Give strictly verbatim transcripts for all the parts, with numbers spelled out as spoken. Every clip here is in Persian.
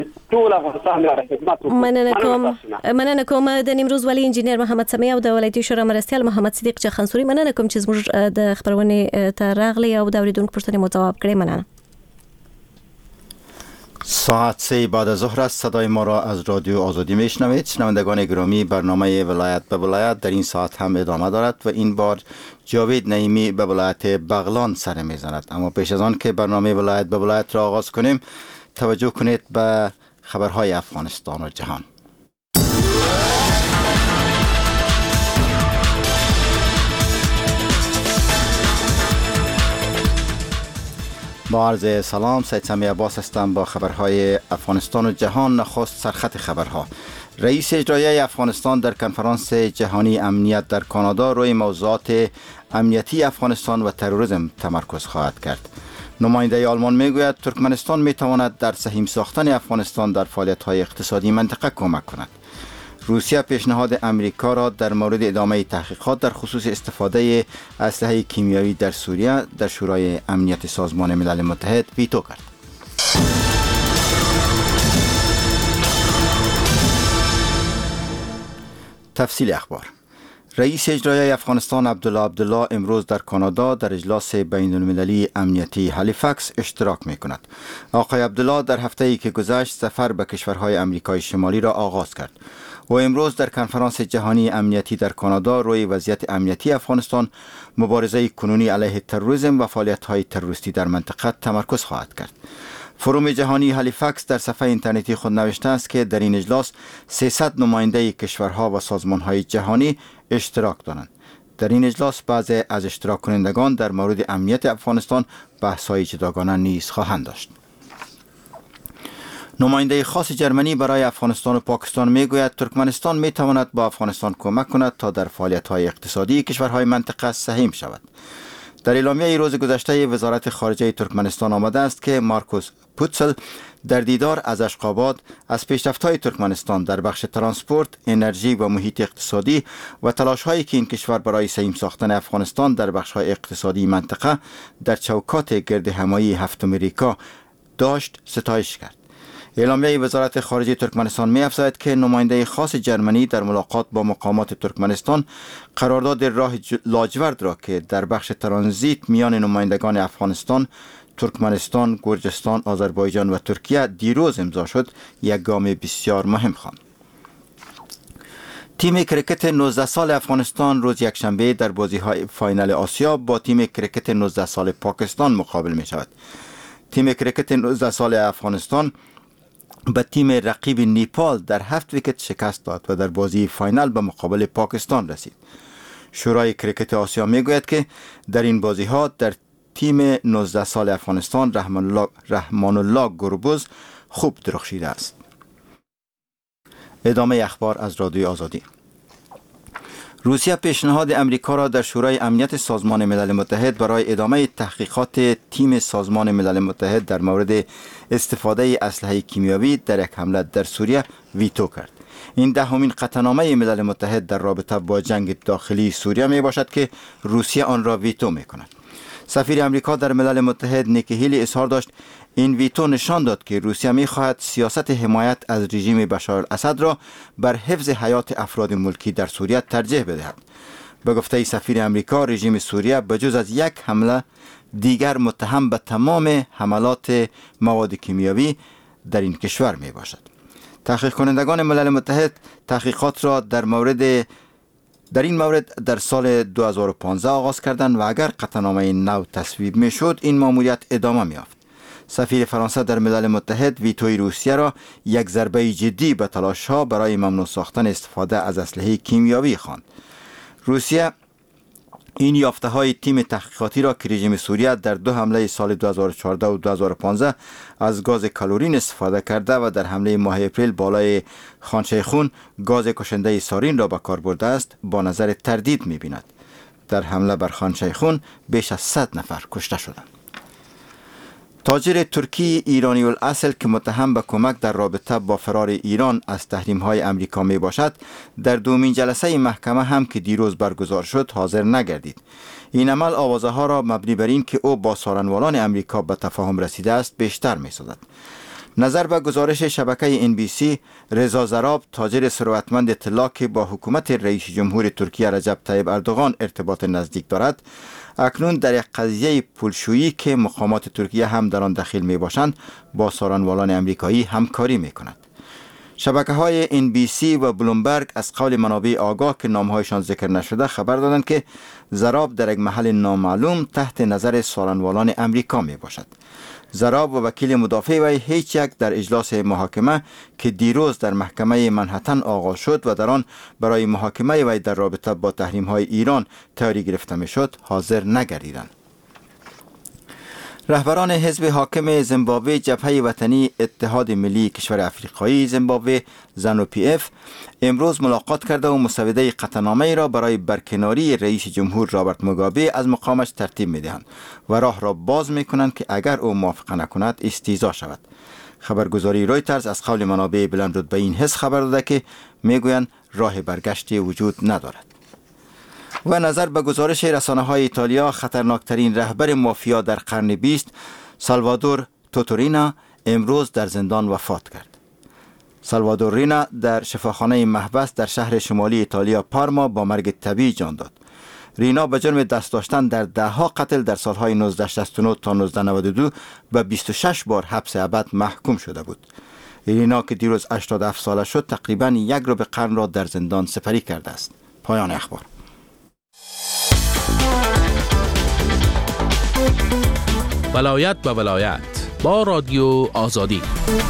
ټول افغانستان لپاره خدمت وکړو. مننه کوم مننه کوم د نیمروز ولی انجینر محمد سمیع او د ولایتي شورا مرستیال محمد صدیق چخنسوري. مننه کوم چې زموږ د خبرونه ته راغلي او د اوریدونکو پوښتنې مو ځواب کړې. مننه. ساعت سه بعد از ظهر است. صدای ما را از رادیو آزادی میشنوید. شنوندگان گرامی، برنامه ولایت به ولایت در این ساعت هم ادامه دارد و این بار جاوید نعیمی به ولایت بغلان سر میزند. اما پیش از آن که برنامه ولایت به ولایت را آغاز کنیم، توجه کنید به خبرهای افغانستان و جهان. با عرض سلام، سید سمیع عباس هستم با خبرهای افغانستان و جهان. نخست سرخط خبرها. رئیس اجرایی افغانستان در کنفرانس جهانی امنیت در کانادا روی موضوعات امنیتی افغانستان و تروریسم تمرکز خواهد کرد. نماینده آلمان میگوید ترکمنستان میتواند در سهیم ساختن افغانستان در فعالیت‌های اقتصادی منطقه کمک کند. روسیه پیشنهاد امریکا را در مورد ادامه تحقیقات در خصوص استفاده اسلحه کیمیایی در سوریه در شورای امنیت سازمان ملل متحد ویتو کرد. تفصیل اخبار. رئیس اجرایی افغانستان عبدالله عبدالله امروز در کانادا در اجلاس بین المللی امنیتی هالیفکس اشتراک می کند. آقای عبدالله در هفته‌ای که گذشت سفر به کشورهای امریکای شمالی را آغاز کرد و امروز در کنفرانس جهانی امنیتی در کانادا روی وضعیت امنیتی افغانستان، مبارزه کنونی علیه تروریسم و فعالیت‌های تروریستی در منطقه تمرکز خواهد کرد. فروم جهانی هالیفکس در صفحه اینترنتی خود نوشته است که در این اجلاس سیصد نماینده کشورها و سازمان‌های جهانی اشتراک دارند. در این اجلاس بعضی از اشتراک کنندگان در مورد امنیت افغانستان بحث‌های جداگانه نیز خواهند داشت. نماینده خاص جرمنی برای افغانستان و پاکستان میگوید ترکمنستان میتواند با افغانستان کمک کند تا در فعالیت‌های اقتصادی کشورهای منطقه سهیم شود. در اعلامیه روز گذشته وزارت خارجه ترکمنستان آمده است که مارکوس پوتسل در دیدار از اشقاباد از پیشرفت‌های ترکمنستان در بخش ترانسپورت، انرژی و محیط اقتصادی و تلاش‌هایی که این کشور برای سهیم ساختن افغانستان در بخش‌های اقتصادی منطقه در چوکات گرد همایی هفتم امریکا داشت ستایش کرد. اعلامیه وزارت خارجه ترکمنستان می‌افزاید که نماینده خاص جرمنی در ملاقات با مقامات ترکمنستان قرارداد راه لاجورد را که در بخش ترانزیت میان نمایندگان افغانستان، ترکمنستان، گرجستان، آذربایجان و ترکیه دیروز امضا شد، یک گام بسیار مهم خواند. تیم کرکت نوزده سال افغانستان روز یکشنبه در بازی‌های فاینال آسیا با تیم کرکت نوزده سال پاکستان مقابل می شود. تیم کرکت نوزده سال افغانستان به تیم رقیب نیپال در هفت ویکت شکست داد و در بازی فاینال به مقابل پاکستان رسید. شورای کرکت آسیا میگوید که در این بازی ها در تیم نوزده سال افغانستان رحمان الله, رحمان الله گربز خوب درخشیده است. ادامه اخبار از رادیو آزادی. روسیه پیشنهاد امریکا را در شورای امنیت سازمان ملل متحد برای ادامه تحقیقات تیم سازمان ملل متحد در مورد استفاده اسلحه کیمیایی در یک حمله در سوریه ویتو کرد. این دهمین قطعنامه ملل متحد در رابطه با جنگ داخلی سوریه می باشد که روسیه آن را ویتو می کند. سفیر امریکا در ملل متحد نیکی هیلی اظهار داشت این ویتو نشان داد که روسیه می خواهد سیاست حمایت از رژیم بشار الاسد را بر حفظ حیات افراد ملکی در سوریه ترجیح بدهد. به گفته سفیر امریکا، رژیم سوریه بجز از یک حمله دیگر متهم به تمام حملات مواد کیمیایی در این کشور می باشد. تحقیق کنندگان ملل متحد تحقیقات را در مورد در این مورد در سال دو هزار و پانزده آغاز کردند و اگر قطعنامه نو تصویب می شد این ماموریت ادامه می یافت. سفیر فرانسه در ملل متحد ویتوی روسیه را یک ضربه جدی به تلاش‌ها برای ممنوع ساختن استفاده از اسلحه کیمیایی خواند. روسیه این یافته‌های تیم تحقیقاتی را که رژیم سوریه در دو حمله سال دو هزار و چهارده و دو هزار و پانزده از گاز کلورین استفاده کرده و در حمله ماه اپریل بالای خانشیخون گاز کشنده سارین را به کار برده است با نظر تردید می‌بیند. در حمله بر خانشیخون بیش از صد نفر کشته شدند. تاجر ترکی ایرانی الاصل که متهم به کمک در رابطه با فرار ایران از تحریم‌های امریکا می باشد در دومین جلسه محکمه هم که دیروز برگزار شد حاضر نگردید. این عمل آوازه ها را مبنی بر این که او با سارنوالان امریکا به تفاهم رسیده است بیشتر می سازد. نظر به گزارش شبکه ان بی سی، رضا زراب، تاجر ثروتمند اطلاع که با حکومت رئیس جمهور ترکیه رجب طیب اردوغان ارتباط نزدیک دارد، اکنون در یک قضیه پولشویی که مقامات ترکیه هم در آن دخیل می باشند با سارنوالان امریکایی همکاری می کند. شبکه های ان بی سی و بلومبرگ از قول منابع آگاه که نامهایشان ذکر نشده خبر دادند که زراب در یک محل نامعلوم تحت نظر سارنوالان امریکا می باشد. زراب و وکیل مدافع وی هیچ یک در اجلاس محاکمه که دیروز در محکمه منهتن آغاز شد و در آن برای محاکمه وی در رابطه با تحریم های ایران تیاری گرفته می شد حاضر نگردیدند. رهبران حزب حاکم زیمبابوه جبهه وطنی اتحاد ملی کشور افریقایی زیمبابوه زنو پی اف امروز ملاقات کرده و مسوده قطعنامه را برای برکناری رئیس جمهور رابرت موگابه از مقامش ترتیب می‌دهند و راه را باز می‌کنند که اگر او موافقه نکند استیضاح شود. خبرگزاری رویترز از قول منابع بلند رتبه این حزب خبر داده که میگویند راه برگشتی وجود ندارد. و نظر به گزارش رسانه‌های ایتالیا، خطرناکترین رهبر مافیا در قرن بیست سالوادور توتورینا امروز در زندان وفات کرد. سالوادور رینا در شفاخانه محبس در شهر شمالی ایتالیا پارما با مرگ طبیعی جان داد. رینا به جرم دست داشتن در دهها قتل در سالهای نوزده شصت و نه تا نوزده نود و دو به بیست و شش بار حبس ابد محکوم شده بود. رینا که دیروز هشتاد و هفت ساله شد تقریباً یک ربع قرن را در زندان سپری کرده است. پایان اخبار. ولایت به ولایت با رادیو آزادی.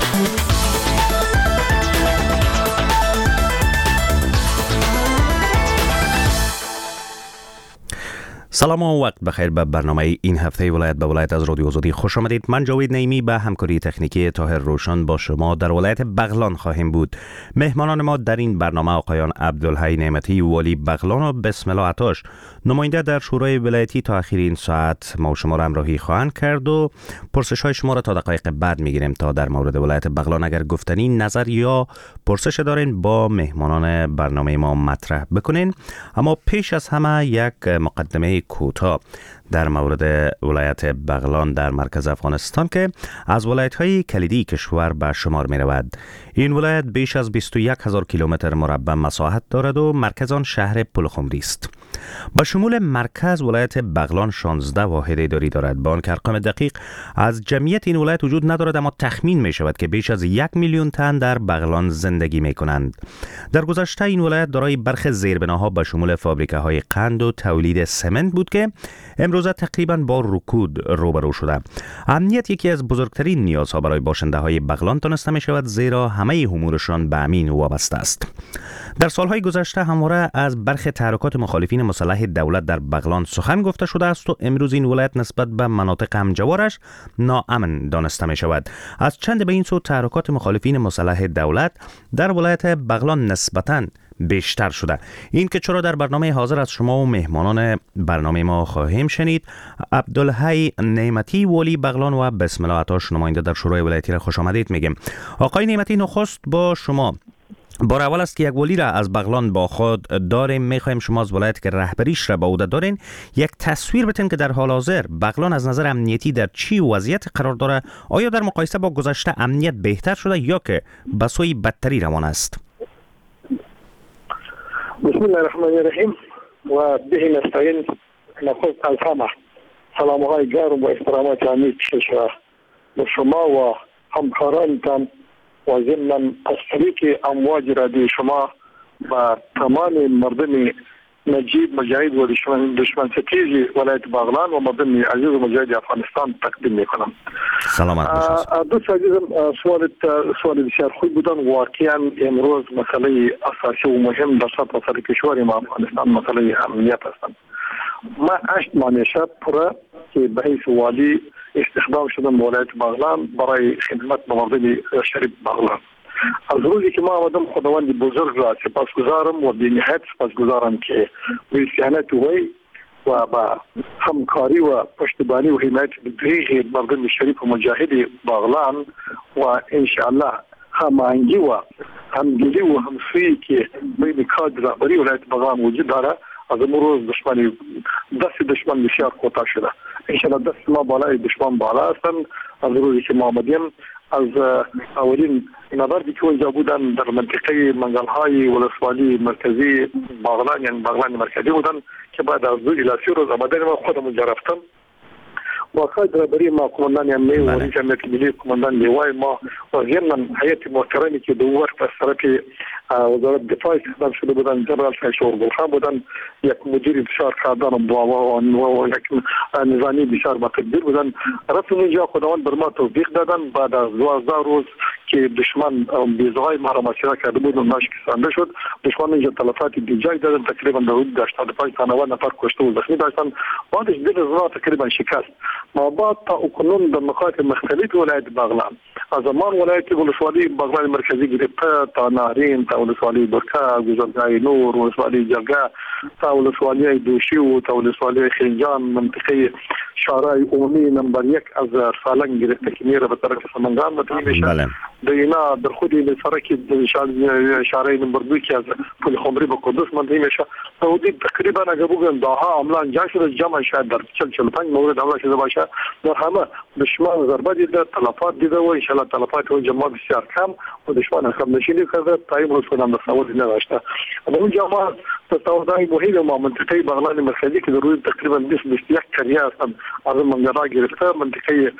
سلام و وقت بخیر به برنامه این هفته ولایت به ولایت از رادیو آزادی خوش آمدید. من جاوید نعیمی به همکاری تکنیکی طاهر روشن با شما در ولایت بغلان خواهیم بود. مهمانان ما در این برنامه آقایان عبدالحی نعمتی والی بغلان و بسم الله عطاش نماینده در شورای ولایتی تا آخرین ساعت ما و شما را همراهی خواهند کرد و پرسش های شما را تا دقایق بعد میگیریم تا در مورد ولایت بغلان اگر گفتنی نظر یا پرسش دارین با مهمانان برنامه ما مطرح بکنین. اما پیش از همه یک مقدمه کوتاه در مورد ولایت بغلان در مرکز افغانستان که از ولایت‌های کلیدی کشور به شمار می‌رود. این ولایت بیش از بیست و یک هزار کیلومتر مربع مساحت دارد و مرکز آن شهر پلخمری است. با شمول مرکز ولایت بغلان شانزده واحد اداری دارد. با آنکه ارقام دقیق از جمعیت این ولایت وجود ندارد، اما تخمین می شود که بیش از یک میلیون تن در بغلان زندگی می کنند. در گذشته این ولایت دارای برخی زیربناها به شمول فابریکه های قند و تولید سمنت بود که امروزه تقریبا با رکود روبرو شده. امنیت یکی از بزرگترین نیازها برای باشنده های بغلان دانسته می شود، زیرا همه امورشان به امین وابسته است. در سالهای گذشته همواره از برخی تحرکات مخالفین مسلح دولت در بغلان سخن گفته شده است و امروز این ولایت نسبت به مناطق همجوارش ناامن دانسته می شود. از چند به این سو تحرکات مخالفین مسلح دولت در ولایت بغلان نسبتاً بیشتر شده. این که چرا در برنامه حاضر از شما و مهمانان برنامه ما خواهیم شنید. عبدالحی نعمتی والی بغلان و بسم الله عطاش نماینده در شورای ولایتی را خوش آمدید میگیم. آقای نعمتی، نخست با شما. بار اول است که یک والی را از بغلان با خود داریم. میخوایم شما از ولایت که رهبریش را به عهده دارین یک تصویر بتین که در حال حاضر بغلان از نظر امنیتی در چی وضعیت قرار داره؟ آیا در مقایسه با گذشته امنیت بهتر شده یا که به سوی بدتری روان است؟ بسم الله الرحمن الرحیم و به نستعین. نخست از همه سلام های گرم و احترامات عمیق پیش به شما و همکارانتان و ضمن از طریق امواج رادیو شما و تمام مردم نجیب مجاهد و دشمن دشمن ستیزی ولایت بغلان و مردم عزیز و مجاهد افغانستان تقدیم میکنم. سلامت باشید. دوست عزیزم، سوال سوال بسیار خوب بودن. واقعا امروز مسئله اساسی و مهم در سطح مسئله کشور ما افغانستان مسئله امنیت هستند. ما هشت ماه شب پره که به حیث والی استخدام شدم به ولایت بغلان برای خدمت به مردم شریف بغلان. از روزی که ما آمدم خداوند بزرگ را سپاسگزارم و بی‌نهایت سپاسگزارم که به سیانت وی و با همکاری و پشتیبانی و حمایت دریغ مردم شریف و مجاهد بغلان و انشاءالله هماهنگی و همدلی و همسویی که بین کادر رهبری ولایت بغلان وجود داره، از امروز دشمنی دست دشمن بسیار کوتاه شده. انشاءالله دست ما بالای دشمن بالا هستند. از روزی که ما آمدیم از اولین نبردی که اونجا بودن در منطقه منگلهای ولسوالی مرکزی باغلان، یعنی باغلان مرکزی بودن که بعد از دو الی سه روز آمدن ما خودم اونجا رفتم. واقعا درباره ما کماندان امنیه و رئیس امنیت ملی کماندان لیوای ما و ضمن هیئت محترمی که دو وقت از طرف وزارت دفاع استخدام شده بودن، جنرال شور گلخان بودن، یک مدیر بسیار قدردان و یک نظامی بسیار مقدر بودن. رفتم اونجا، خداوند بر ما توفیق دادن. بعد از دوازده روز که دشمن بیزهای ما را مسیر کرده بود و ناشکسانده شد، دشمن اینجا تلفات بیجای دادن، تقریبا در حدود هشتاد و پنج تا نود نفر کشته و زخمی داشتن. بعدش دل زنا تقریبا شکست. ما بعد تا اکنون در مقاطع مختلف ولایت باغلان، از زمان ولایت ولسوالی باغلان مرکزی گرفته تا نهرین، تا ولسوالی برکه، گذرگاه نور، ولسوالی جرگه، تا ولسوالی دوشی و تا ولسوالی خنجان، منطقه شارع عمومی نمبر یک از سالنگ گرفته که میره به طرف سمنگان و میشه. در اینا در خود این سرک شارع نمبر دو که از پل خمری به قدس منتهی میشه. حدود تقریبا اگر بگم داها عملا انجام شده، جمع شاید در چهل چهل و پنج مورد عمل شده باشه. در همه دشمن ضربه دیده، تلفات دیده و ان شاء الله تلفات اون جمع بسیار کم و دشمن هم نشینی کرده تا این روز کنم تصاویر نداشته. در اون جمع تصاویرهای مهم ما منطقه باغلان مرکزی که در روز تقریبا بیست بیست و یک قریه هستند، از منگرا گرفته منطقه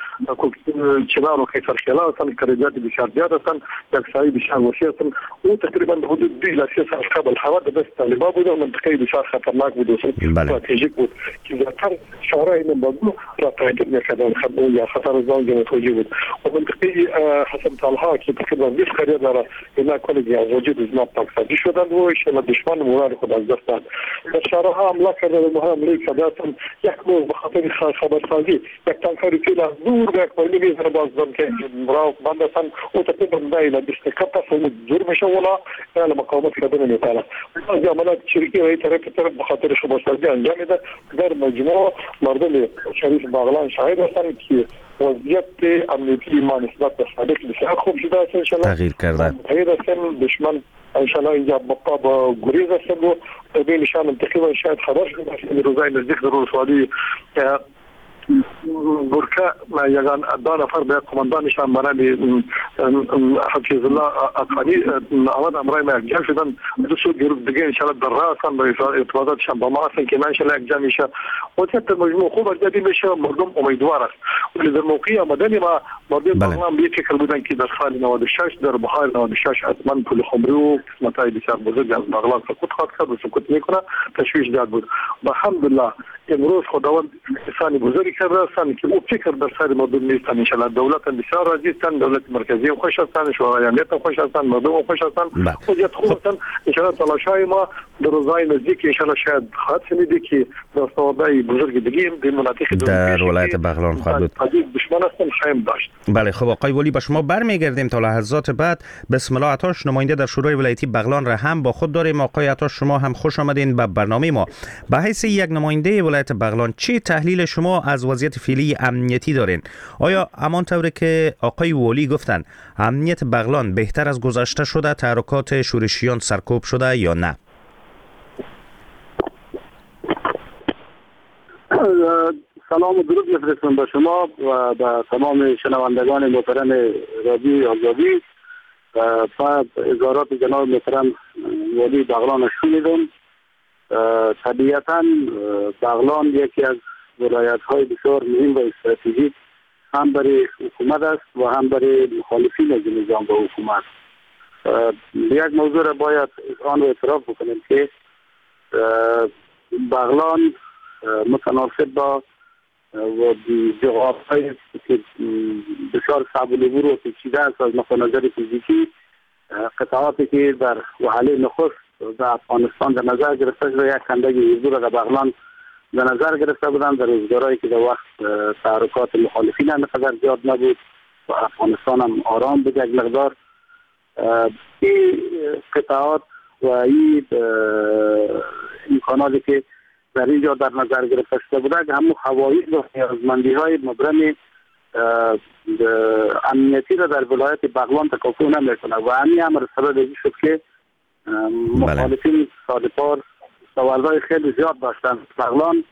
چنار و خیسرخیلا هستند، قریات بسیار زیاد هستند، یک سایه بسیار وسیع هستند. او تقریبا حدود دو الی سه سال قبل هوا د دست طالبان بود و منطقه بسیار خطرناک بود و استراتژیک بود که زیاتر شارع نمبر دو را تهدید میکرد خطر یا خطر زنگ متوجه بود. و منطقه حسن طلحه که تقریبا بیست قریه داره، اینا کلی از وجود از ما پاکسازی شدند و ان شاء الله دشمن مورد خود از دست داد. در شهرها حمله کرده و مهم حمله کرده یک روز به خاطر خبرسازی یک تانکر فیل از دور به یک پایلی میزنه بازدن که براو بند هستن او تقریبا دایلا دستکت هست و دور میشه ولا اعلام مقاومت کردن میتاله. از عملات شرکی و ای طرف طرف به خاطر خبرسازی انجام میده. در مجموع مردم شریف باغلان شاهد هستند که وضعیت امنیتی ما نسبت به سابق بسیار خوب شده است. انشاءالله تغییر کرده. تغییر هستن دشمن انشاءالله اینجا بقا با گریز هستن و به نشان تقریبا شاید خبر شده است روزای نزدیک در ولسوالی برکه یگان دو نفر به کماندانشان برای حفیظ الله افغانی آمد امرای ما یک جمع شدن. دو سو گروه دیگه انشاءالله در راه هستن به ارتباطاتشان با ما هستن که ما انشاءالله یک جمع میشه. وضعیت مجموع خوب ارتباطی میشه، مردم امیدوار است. ولی در موقعی آمدن ما مردم باغلان به فکر بودن که در سال نود و شش در بهار نود و شش حتما پل خمری و قسمت‌های بسیار بزرگ از باغلان سقوط خواهد کرد و سقوط میکنه. تشویش زیاد بود. الحمدلله امروز خداوند احسان بزرگی کرده هستند که او فکر در سر مردم نیستند. ان شاء الله دولت بسیار راضی هستند، دولت مرکزی هم خوش هستند، شورای امنیت هم خوش هستند، مردم هم خوش هستند. وضعیت خوب هستند. ان شاء الله تلاشای ما در روزهای نزدیک ان شاء الله شاید خواهد شنیده که دستاوردهای بزرگ دیگه در مناطق در ولایت باغلان خواهد بود. دشمن هستند شایم داشت. بله خب آقای ولی با شما برمیگردیم تا لحظات بعد. بسم الله عطاش نماینده در شورای ولایتی باغلان را هم با خود داریم. آقای عطاش شما هم خوش آمدین به برنامه ما. به حیث یک نماینده ولایت باغلان چه تحلیل شما از وضعیت فعلی امنیتی دارین؟ آیا همان طوری که آقای ولی گفتن امنیت باغلان بهتر از گذشته شده، تحرکات شورشیان سرکوب شده یا نه؟ سلام و درود میفرستم به شما و به تمام شنوندگان محترم رادیو آزادی. بعد اظهارات جناب محترم ولی باغلان شنیدم. طبیعتاً باغلان یکی از ولایت‌های بسیار مهم و استراتژیک هم برای حکومت است و هم برای مخالفین از نظام و حکومت. یک موضوع را باید آن رو اعتراف بکنیم که باغلان متناسب با جغرافیایی که بسیار صعب العبور و پیچیده است از نظر فیزیکی، قطعاتی که در وهله نخست در افغانستان در نظر گرفته شده یک کندگی حضور در باغلان در نظر گرفته بودند در روزگارهایی که در وقت تحرکات مخالفین هم قدر زیاد نبود و افغانستان هم آرام بود یک مقدار. این قطعات و این امکاناتی که در اینجا در نظر گرفته شده بوده که همون حوایج و نیازمندی های مبرم امنیتی را در ولایت باغلان تکافو نمیکنه و همین امر سبب شد که مخالفین سادپار سوالهای خیلی زیاد داشتن. باغلان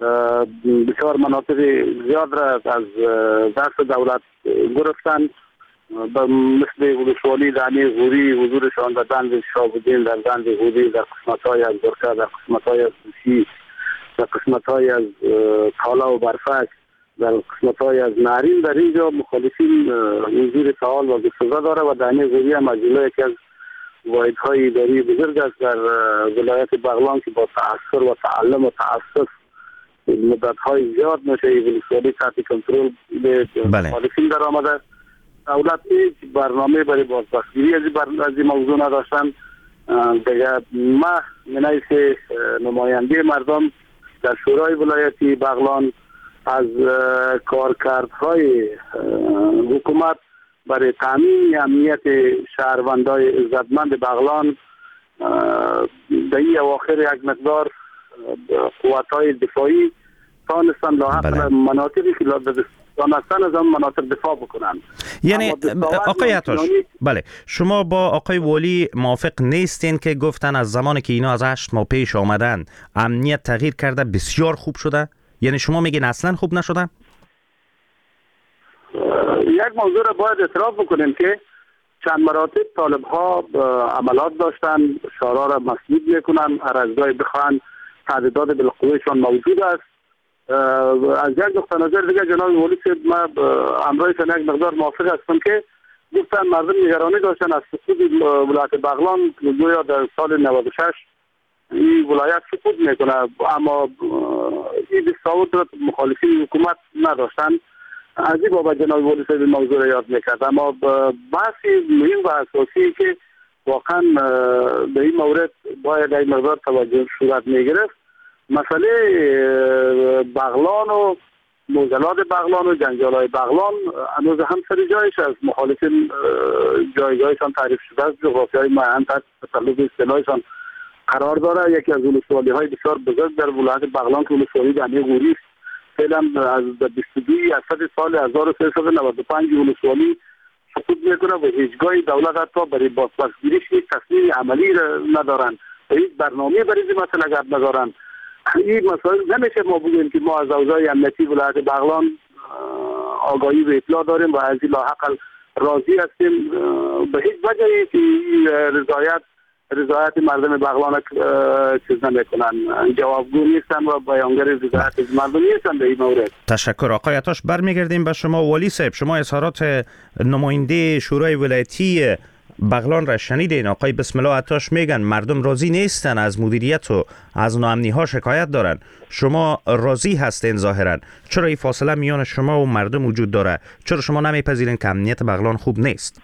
بسیار مناطق زیاد را از دست دولت گرفتن مثل ولسوالی دانی غوری حضورشان در بند شابودین، در بند غوری، در قسمت‌های از برکه، در قسمت‌های از کوشی، در قسمت‌های از تالا و برفک، در قسمت‌های از نارین، در اینجا مخالفین حضور فعال و گسترده داره و دانی غوری هم از جمله یکی از واحدهای اداری بزرگ است در ولایت بغلان که با تأثیر و تعلم و تأسف مدت‌های زیاد نشه ولسوالی تحت کنترل مخالفین در آمده. دولت هیچ برنامه برای بازداشتگیری از این موضوع نداشتن. دیگه ما منیس نماینده مردم در شورای ولایتی بغلان از کارکردهای حکومت برای تامین امنیت شهروندای عزتمند بغلان در این اواخر یک مقدار قوت‌های دفاعی تانستن لاحق مناطقی که دانستن از آن مناطق دفاع بکنند. یعنی آقای عطاش، بله، شما با آقای والی موافق نیستین که گفتن از زمانی که اینا از هشت ماه پیش آمدن امنیت تغییر کرده بسیار خوب شده؟ یعنی شما میگین اصلا خوب نشده؟ یک موضوع را باید اعتراف بکنیم که چند مراتب طالب ها عملات داشتن، شعارها را مسدود میکنن، هر از گاهی بخوان تعداد بالقوهشان موجود است. از یک نقطه نظر دیگه جناب والی صاحب ما امرایشان یک مقدار موافق هستم که گفتن مردم نگرانی داشتن از سقوط ولایت بغلان گویا در سال نود و شش این ولایت سقوط میکنه، اما این دستاورد را مخالفین حکومت نداشتن. از این بابت جناب والی صاحب موضوع را یاد میکرد. اما بحثی مهم و اساسی که واقعا به این مورد باید این مقدار توجه صورت میگرفت، مسئله بغلان و موزلات بغلان و جنجال‌های بغلان هنوز هم سر جایش از مخالفین جایگاهشان تعریف شده است، جغرافیای معین تحت تسلط اصطلاحشان قرار داره. یکی از ولسوالی‌های بسیار بزرگ در ولایت بغلان که ولسوالی دانی غوری است، فعلا از بیست و دو اسفند سال هزار و سیصد و نود و پنج ولسوالی سقوط میکنه و هیچگاه دولت حتی برای بازپسگیریش یک تصمیم عملی ندارن و هیچ برنامه برای این مسئله گرد ندارن. این مسائل نمیشه ما بگیم که ما از اوضاع امنیتی ولایت بغلان آگاهی و اطلاع داریم و از این لاحق راضی هستیم. به هیچ وجهی که رضایت رضایت مردم بغلان چیز نمیکنن، جوابگو نیستن و بیانگر رضایت مردم نیستن به این مورد. تشکر آقای عطاش. برمیگردیم به شما والی صاحب. شما اظهارات نماینده شورای ولایتی بغلان را شنیدین. آقای بسم الله عطاش میگن مردم راضی نیستن، از مدیریت و از ناامنی ها شکایت دارن. شما راضی هستین ظاهرا. چرا این فاصله میان شما و مردم وجود داره؟ چرا شما نمیپذیرین که امنیت بغلان خوب نیست؟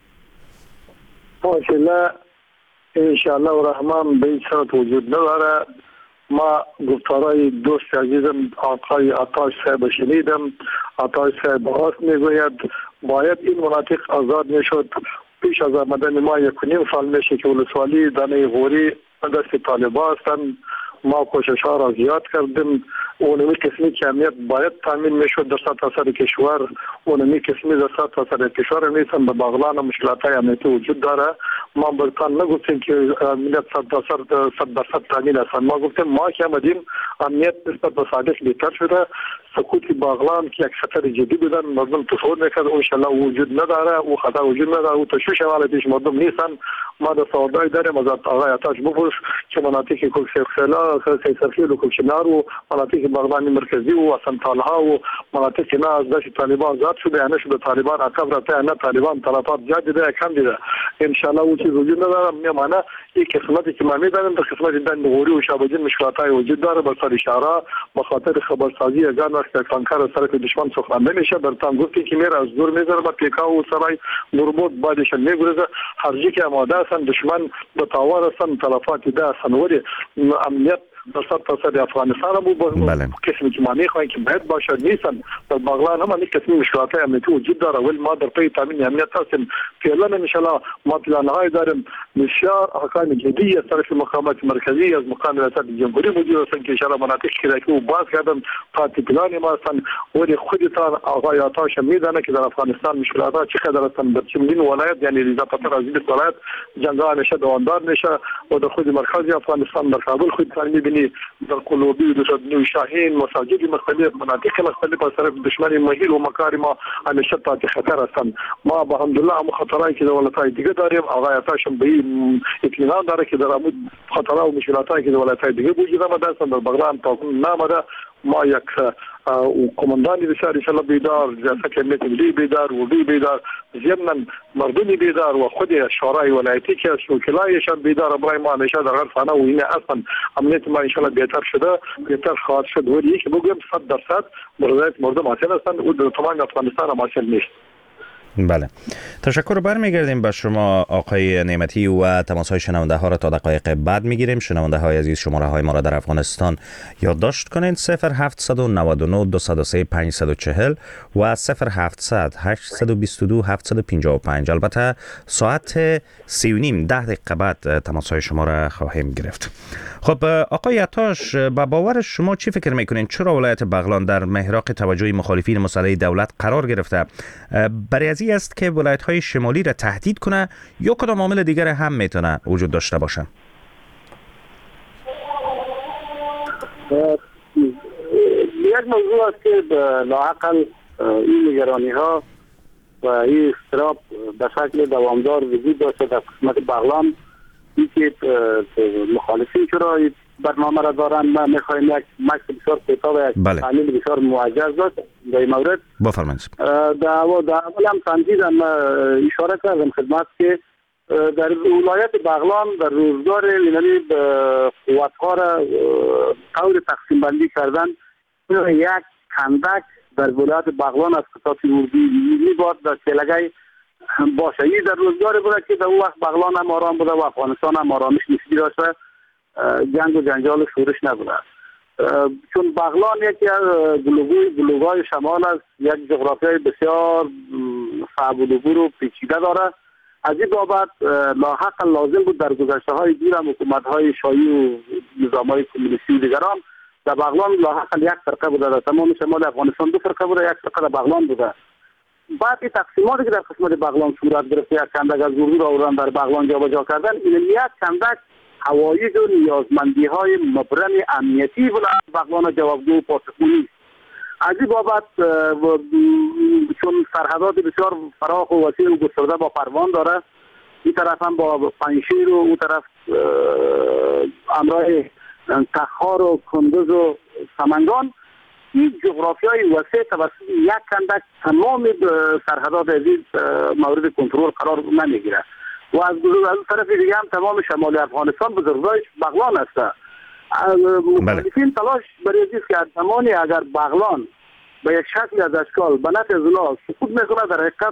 فاصله انشاءالله و رحمان به این صورت وجود نداره. ما گفتارای دوست عزیزم آقای عطاش صاحب شنیدم. عطاش صاحب راست میگوید باید این مناطق آزاد میشد. پیش از آمدن ما یک و نیم سال میشه که ولسوالی دانه غوری دست طالبان هستند. ما کوشش ها را زیاد کردیم. اونمی قسمی که امنیت باید تامین میشد در سطح سر کشور، اونمی قسمی در سطح سر کشور نیستن. به بغلان مشکلات های امنیتی وجود داره. ما برتان نگفتیم که امنیت صد درصد صد درصد تامین هستن. ما گفتیم ما که آمدیم امنیت نسبت به سابق بهتر شده. سقوط بغلان که یک خطر جدی بودن مردم تصور میکرد ان شاء الله وجود نداره، او خطر وجود نداره، او تشویش حواله پیش مردم نیستن. ما در سوادای داریم از آقای عطاش بپرس که مناطق کوکسلا، سرخیل و کوکشنار و مناطق بغلان مرکزی و اسنتالها و مناطق نه از دست طالبان زاد شده، یعنی شده طالبان عقب رفته، نه طالبان طرفات جدیده کم دیده. ان شاء الله او چیز وجود نداره. میمانه این قسمتی که ما میدانیم در قسمت دند غوری و شابجین مشکلاتای وجود داره. بر سر اشاره به خاطر خبرسازی اگر وقت تانکر سر دشمن سخن نمیشه برتان گفتی که میره از دور میذاره با پیکا و سرای مربوط بعدش میگرزه هرجی که آماده هستن دشمن به تاوار هستن تلفات ده هستن ولی امنیت در سطح افغانستان هم بود کسی که ما میخواهیم که باید باشه نیستن. در بغلان هم این قسمی مشکلات امنیتی وجود داره ولی ما در پی تامین امنیت هستیم. فعلا انشاءالله ما پلانهای داریم بسیار احکام جدی از طرف مقامات مرکزی از مقام ریاست جمهوری موجود هستن که انشاءالله مناطق که او باز کردن پارتی پلان ما هستن ولی خودتان آقای عطاش میدانه که در افغانستان مشکلات ها چقدر هستن. در چندین ولایت یعنی ریزا پتر از این ولایت جنگا نشه دواندار نشه و در خود مرکزی افغانستان در کابل خود میبینی دشمنی در قلوبی و شاهین مساجد مختلف مناطق مختلف از طرف دشمن مهیل و مکاری ما همیشه تحت خطر هستند. ما به الحمدلله هم خطرایی که دولت‌های دیگه داریم آقای عطاش به این اطمینان داره که در امود خطرها و مشکلاتایی که دولت‌های دیگه وجود آمده است در بغلان تا نامده. ما یک کماندانی بسیار ان شاء الله بیدار، ریاست امنیت ملی بیدار، وزیر بیدار، ضمن مردمی بیدار و خود شورای ولایتی که وکلایشان بیدار برای ما همیشه در هر خانه و این اصلا امنیت ما ان شاء الله بهتر شده، بهتر خواهد شد. ولی که بگویم صد درصد رضایت مردم حاصل هستند و در تمام افغانستان هم حاصل نیست. بله، تشکر. برمیگردیم به شما آقای نعمتی و تماس های شنونده ها را تا دقایق بعد میگیریم. شنونده های عزیز شماره های ما را در افغانستان یادداشت کنید: صفر هفت نه نه دو صفر سه پنج چهار و صفر هفتصد هشت دو دو هفت پنج پنج. البته ساعت سی و نیم ده دقیقه بعد تماس های شما را خواهیم گرفت. خب آقای عطاش، با باور شما چی فکر میکنین چرا ولایت بغلان در محراق توجه مخالفین مسلح دولت قرار گرفته؟ برای از این است که ولایت های شمالی را تهدید کنه یا کدام عامل دیگر هم میتونه وجود داشته باشه؟ یک موضوع است که لااقل این نگرانی ها و این اضطراب به شکل دوامدار وجود داشته در قسمت بغلان. این که مخالفین چرا برنامه را دارن، ما میخوایم یک مکس بسیار کوتاه و یک تحلیل بسیار موجز داشت در این مورد. بفرمایید. در اول هم تمدیدم اشاره کردم خدمت که در ولایت بغلان در روزگار یعنی قوت‌ها را طور تقسیم بندی کردن. یک کندک در ولایت بغلان از قطعات اردی میباد در سلگای باشه. این در روزگار بوده که در اون وقت بغلان هم آرام بوده و افغانستان هم آرامش نسبی داشته، جنگ و جنجال و شورش نبوده. چون بغلان یکی از بلوگوی بلوگای شمال است، یک جغرافیای بسیار صعب العبور و پیچیده داره. از این بابت لاحق لازم بود در گذشته های دور هم حکومت های شاهی و نظام های کمونیستی و دیگران در بغلان لاحق یک فرقه بوده، در تمام شمال افغانستان دو فرقه بوده، یک فرقه در بغلان بوده. بعد این تقسیماتی که در قسمت بغلان صورت گرفت، یک کندک از اردو را آوردن در بغلان جابجا کردن، این یک کندک حوایج و نیازمندی های مبرم امنیتی بغلان جوابگو و پاسخگویی. از این بابت چون سرحدات بسیار فراخ و وسیع و گسترده با پروان داره، این طرف هم با پنجشیر و اون طرف امرای تخار و کندوز و سمنگان، این جغرافیای وسیع توسط یک کندک تمام سرحدات عزیز مورد کنترل قرار نمیگیره و از از طرف دیگه هم تمام شمال افغانستان بزرگراه بغلان است. مخالفین تلاش برای این که از زمانی اگر بغلان به یک شکل از اشکال به نفع زنا سقوط میکنه، در حقیقت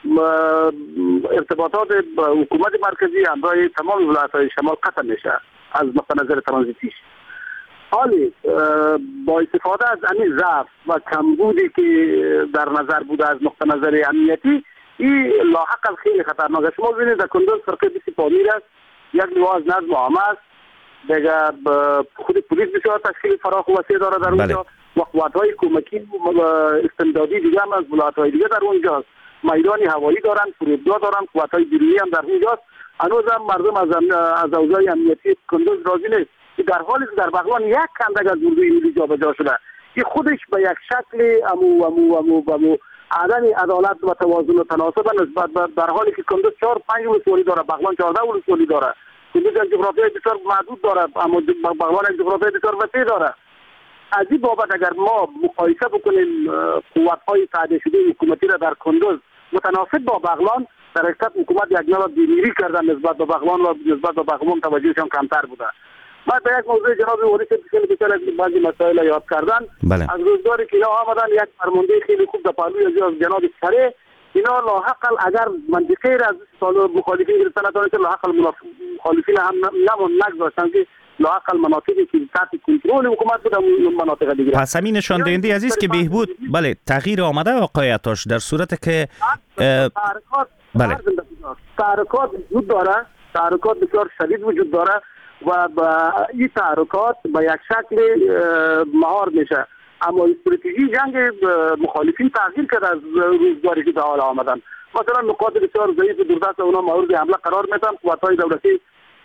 ارتباطات حکومت مرکزی همراه تمام ولایت‌های شمال قطع میشه از نقطه نظر ترانزیتیش. حالی با استفاده از همین ضعف و کمبودی که در نظر بوده از نقطه نظر امنیتی، این لاحقا خیلی خطرناکه. شما ببینید در کندوز فرقه بیسی پامیر است، یک لواء نظم و عامه است، دیگه خود پلیس بسیار تشکیل فراخ و وسیع داره در اونجا و قوت‌های کمکی و استمدادی دیگه هم از ولایت‌های دیگه در اونجاست. میدان هوایی دارن، فرودگاه دارن، قوت‌های بیرونی هم در اونجاست. هنوز هم مردم از از اوضاع امنیتی کندوز راضی نیست. در حالی که در بغلان یک کندک از اردوی ملی جابجا شده که خودش به یک شکل امو امو امو امو عدم عدالت و توازن و تناسب نسبت در حالی که کندوز چهار پنج ولسوالی داره، بغلان چهارده ولسوالی داره. کندوز یک جغرافیای بسیار محدود داره، اما بغلان یک جغرافیای بسیار وسیع داره. از این بابت اگر ما مقایسه بکنیم قوت‌های تعدیل شده حکومتی را در کندوز متناسب با بغلان، در حقیقت حکومت یک نوع دیمیری کردن نسبت به بغلان و نسبت به بغلان توجهشان کمتر بوده. بعد به یک موضوع جناب واری که بسیار بعضی مسائل یاد کردن، بله. از روزگاری که اینا آمدن یک فرمانده خیلی خوب در پهلوی از جناب سره، اینا لاحقل اگر منطقه را از سال مخالفین گرفتن نداره که لاحقل مخالفین هم نمون نگذاشتن که لاحقل مناطقی که تحت کنترل حکومت بود مناطق دیگه. پس همین نشان دهنده عزیز که بهبود بله تغییر آمده آقای عطاش در صورت که تحرکات بله تحرکات وجود داره، تحرکات بسیار شدید وجود داره و با این تحرکات به یک شکل مهار میشه. اما استراتژی جنگ مخالفین تغییر کرده از روزگاری که به حال آمدن. مثلا نقاط بسیار ضعیف دوردست اونا مورد حمله قرار میدن، قوت‌های دولتی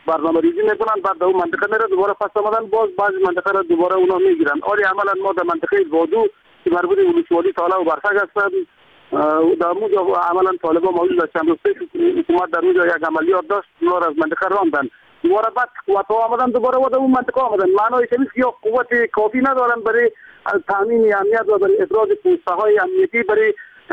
برنامه ریزی میکنن، بعد در اون منطقه میره دوباره پس آمدن باز بعضی منطقه را دوباره اونا میگیرن. آری عملا ما در منطقه وادو که مربوط به ولسوالی تالا و برفک هستند، در اونجا عملا طالبان موجود است. چند روز پیش حکومت در اونجا یک عملیات داشت، اونا را از منطقه راندن. دوباره بعد قوت‌ها آمدن دوباره و در اون منطقه آمدن. معنای چیه که یا قوت کافی ندارن برای تامین امنیت و برای افراز پوست‌های امنیتی برای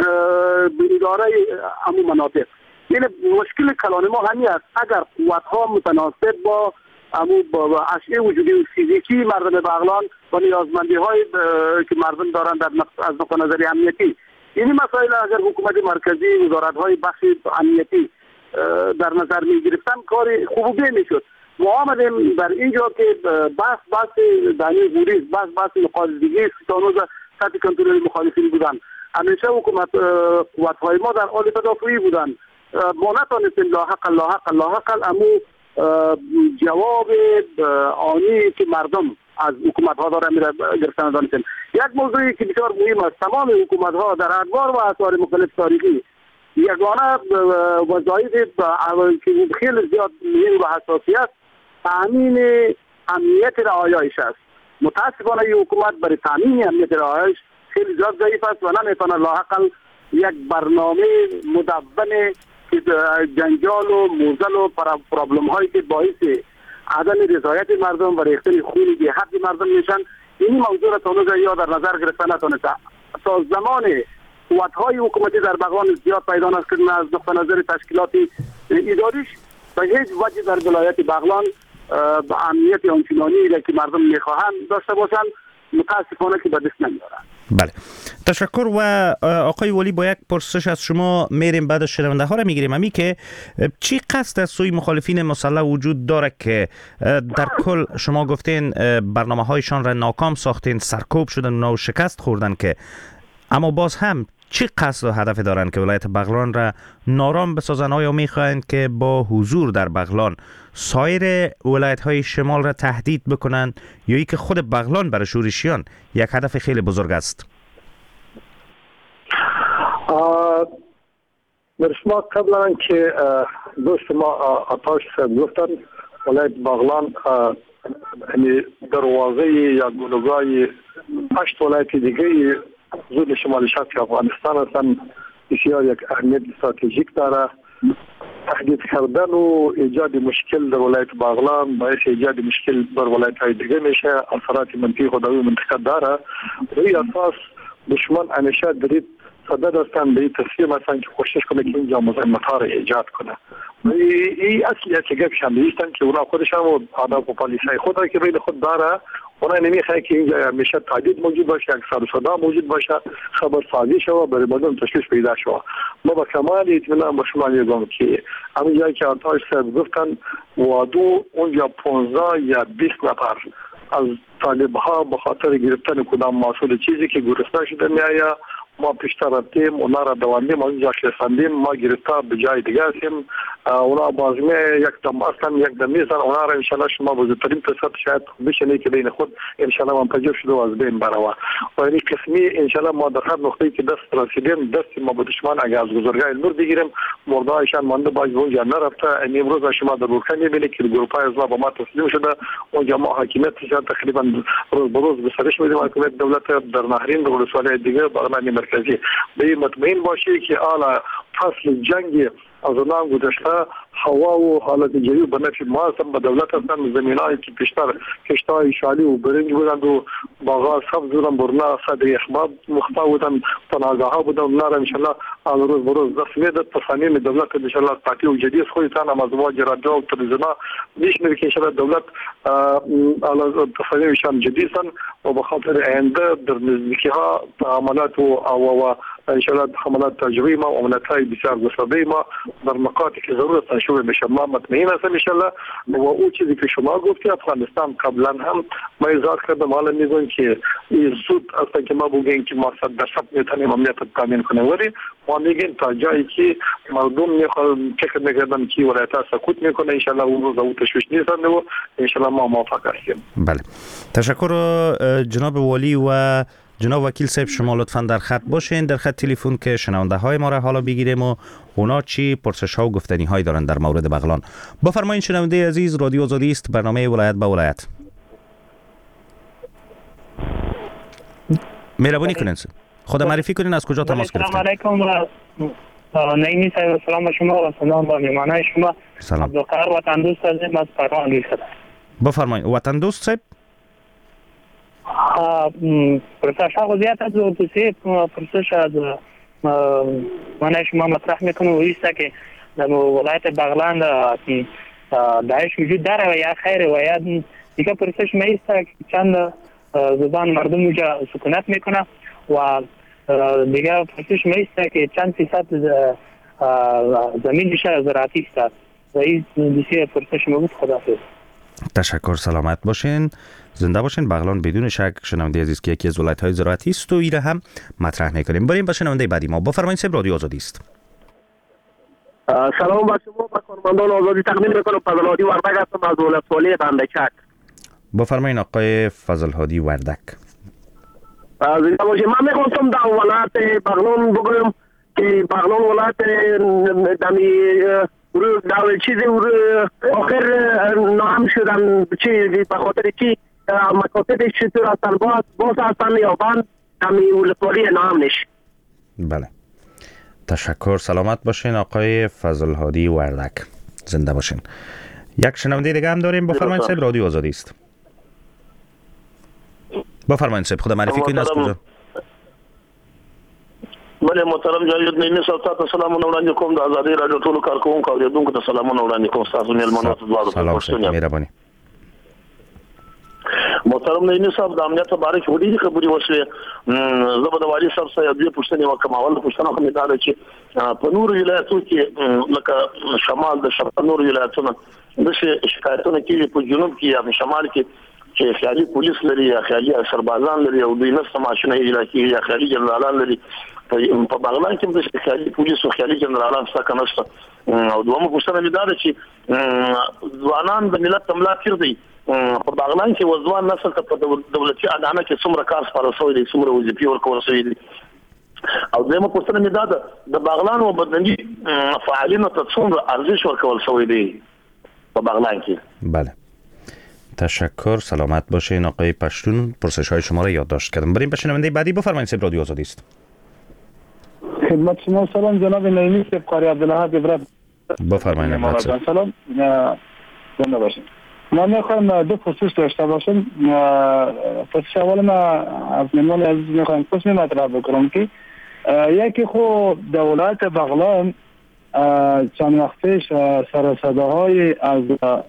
اداره امو مناطق. یعنی مشکل کلان ما همین است. اگر قوت‌ها متناسب با امو با اشیاء وجودی و فیزیکی مردم بغلان و نیازمندی‌های که مردم دارند در از نقطه نظر امنیتی، این مسائل اگر حکومت مرکزی وزارت‌های بخش امنیتی در نظر می‌گرفتن کار خوبی می‌شد. ما آمدیم در اینجا که بحث بحث دانی بوریز بحث بحث مقالدگی ستانوز سطح کنترل مخالفین بودن. همیشه حکومت قوت‌های ما در حال تدافعی بودن. ما نتانستیم لاحق لاحق لاحق امو جواب آنی که مردم از حکومت ها داره میره گرفتن دانستیم. یک موضوعی که بسیار مهم است، تمام حکومت ها در ادوار و اثار مختلف تاریخی یگانه وظایف که خیلی زیاد مهم و حساسی است تامین امنیت رعایاش است. متاسفانه این حکومت برای تامین امنیت رعایاش خیلی زیاد ضعیف است و نمیتونه لاحقاً یک برنامه مدون که جنجال و موزل و پرابلم هایی که باعث عدم رضایت مردم و ریختن خون به حد مردم میشن، این موضوع را تا نوزه یا در نظر گرفتن نتونسته. تا زمان قوت‌های حکومتی در بغلان زیاد پیدا نکردن از نقطه نظر تشکیلاتی اداریش و هیچ وجه در ولایت بغلان امنیت آنچنانی که مردم میخواهند داشته باشند متاسفانه که به دست نمیارند. بله، تشکر. و آقای ولی با یک پرسش از شما میریم، بعد شنونده ها را میگیریم. امی که چی قصد از سوی مخالفین مسلح وجود داره که در کل شما گفتین برنامه هایشان را ناکام ساختین، سرکوب شدن و شکست خوردن، که اما باز هم چی قصد و هدف دارن که ولایت بغلان را نارام بسازن؟ آیا میخواهند که با حضور در بغلان سایر ولایت های شمال را تهدید بکنن، یا ای که خود بغلان برای شورشیان یک هدف خیلی بزرگ است؟ برشما قبلا که دوست ما آتاش صاحب گفتن ولایت بغلان دروازه یا گلوگای هشت ولایت دیگه حدود شمال شرق افغانستان هستند. بسیار یک اهمیت استراتژیک داره. تهدید کردن و ایجاد مشکل در ولایت بغلان باعث ایجاد مشکل در ولایت های دیگه میشه. اثرات منفی خود در منطقه داره. روی اساس دشمن همیشه درید صدد هستند به این تصمیم هستند که کوشش کنه که اینجا مزاحمت ها را ایجاد کنه. این اصلی که گپشان نیستن که اونا خودشان و آداب و پالیسای خود را که بین خود داره، اونا نمیخواه که اینجا همیشه تهدید موجود باشه، یک سر و صدا موجود باشه، خبرسازی شود، برای مردم تشویش پیدا شود. ما با کمال اطمینان با شما میگم که همین جایی که آتاش صاحب گفتن وادو اونجا پانزده یا بیست نفر از طالب ها به خاطر گرفتن کدام محصول چیزی که گرسنه شده میآید، ما پیشتر رفتیم اونا را دواندیم، اونجا شستندیم، ما گرفتار به جای دیگه هستیم. اونا بازمه یک دم اصلا یک دم نیستن. اونا را انشالله شما بزرگترین تصد شاید بشنه که بین خود انشالله منفجر شده و از بین بروا و این قسمی انشالله ما در هر نقطه‌ای که دست رسیدیم دست ما به دشمن اگر از گذرگاه نور بگیریم مردایشان مانده باز اونجا نرفته. امروز شما در برکن میبینید که گروپای از با ما تسلیم شده. اونجا ما حاکمیت تقریبا روز به روز به سرش میدیم. حاکمیت دولت در نهرین در ولسوالی دیگه برنامه مرکزی به مطمئن باشی که حالا فصل جنگی از اونام گذشته هوا و حالت جوی به نفع ما هستن. به دولت هستن زمینایی که پیشتر کشتای شالی و برنج بودند و باغا سبز بودن، برنا صدر اخباب مختا بودن، پناهگاه ها بودن. اونا را انشالله از روز به روز دست میدد. تصامیم دولت انشالله قطعی و جدی خودتان هم از واجه رادیو و تلویزیونا میشنوید که انشالله دولت تصامیمشان جدی هستن و به خاطر آینده در نزدیکی ها تعاملات و انشالله حملات تجربی ما و عملات های بسیار گسترده ما در نقاطی که ضرورت شروع بشه. ما مطمئن هستم انشالله. و اون چیزی که شما گفتی افغانستان قبلا هم ما اظهار کردم، حالا میگن که این زود است که ما بگیم که ما صد درصد میتونیم امنیت تامین کنیم، ولی ما میگیم تا جایی که مردم میخوان فکر میکردن که ولایت ها سکوت میکنه انشالله اون روز او تشویش نیستند و انشالله ما موفق هستیم. بله، تشکر جناب ولی. و جناب وکیل صاحب شما لطفاً در خط باشین، در خط تلفن که شنونده های ما را حالا بگیریم و اونا چی پرسش ها و گفتنی های دارن در مورد بغلان. بفرمایید شنونده عزیز، رادیو آزادی است، برنامه ولایت به ولایت. مهربانی کنین خدا معرفی کنین از کجا تماس گرفتین. سلام علیکم. نعیمی صاحب سلام شما و سلام به مهمانان شما. سلام. عبدالقهر وطن دوست هستم از پروان هستم. بفرمایید وطن دوست صاحب. پرسش ها زیاد از دوستی پرسش از من شما مطرح میکنم و ایسته که در ولایت بغلان داعش وجود داره و یا خیر و یا دیگه پرسش میسته که چند زبان مردم اونجا سکونت میکنه و دیگه پرسش میسته که چند فیصد زمین شهر زراعتی است و این دیگه پرسش ما بود. خداحافظ. تشکر، سلامت باشین، زنده باشین. بغلان بدون شک شنونده عزیز که یکی از ولایت‌های زراعتی است و ایره هم مطرح میکنیم. بریم به شنونده بعدی ما. بفرمایید صاحب، رادیو آزادی است. سلام با شما، با کارمندان آزادی تقدیم میکنم. فضل هادی وردک هستم از ولسوالی بندکک. بفرمایید آقای فضل هادی وردک. زنده باشین. من میخواستم در ولایت بغلان بگم که بغلان ولایت دمی رو داول چیزی آخر نام شدن چی به خاطر چی مکاتب شطور هستن باز باز هستن یا بند دمی ولسوالی نام نش. بله تشکر، سلامت باشین آقای فضل هادی وردک، زنده باشین. یک شنونده دیگه هم داریم. بفرمایید صاحب، رادیو آزادی است. بفرمایید صاحب، خدا معرفی کنید از کجا. بله محترم جاوید نعیمی صاحب ته سلامونه وړاندې کوم. د ازادي رادیو ټولو کارکوونکو او اوریدونکو ته سلامونه وړاندې کوم. تاسو میلمنو ته دواړو سلام صاحب، مهرباني. محترم نعیمی صاحب د امنیت په اړه کې وړي خبرې وشوې. زه به د والي صاحب سره دوه پوښتنې وکم. اول پوښتنه کوم دا ده چې په نور ولایتونو کې لکه شمال د شمال نور ولایتونو د شکایتونو کې په جنوب کې یا شمال کې چې خیالي پولیس لري یا خیالي سربازان لري او دوی نسته ماشینه علاقې یا خیالي جنرالان لري. په بغلان کې د خیالي پولیس او خیالي جنرالان څخه کنهسته. او دومره پوښتنه مې دا ده چې ځوانان د ملت تملا کړی په بغلان کې وځوان نسل ته په دولتي ادانه کې څومره کار سپارل شوی دی، څومره وظیفې ورکول شوی دي. او دومره پوښتنه مې دا ده د بغلان او بدني فعالینو ته څومره ارزش ورکول شوی دی په بغلان کې. بله تشکر، سلامت باشین آقای پشتون. پرسش های شما را یادداشت کردم. بریم به شنونده بعدی. بفرمایید صاحب، رادیو آزادی است. خدمت شما سلام جناب نعیمی صاحب، قاری عبدالحق ابراهیم. بفرمایید عبدالحق. سلام، زنده باشین. من میخوایم دو خصوص داشته باشم. خصوص اول ما از مهمان عزیز میخوایم قسمی مطرح بکنم که یکی خود دولت بغلان چند وقت پیش سر صداهای از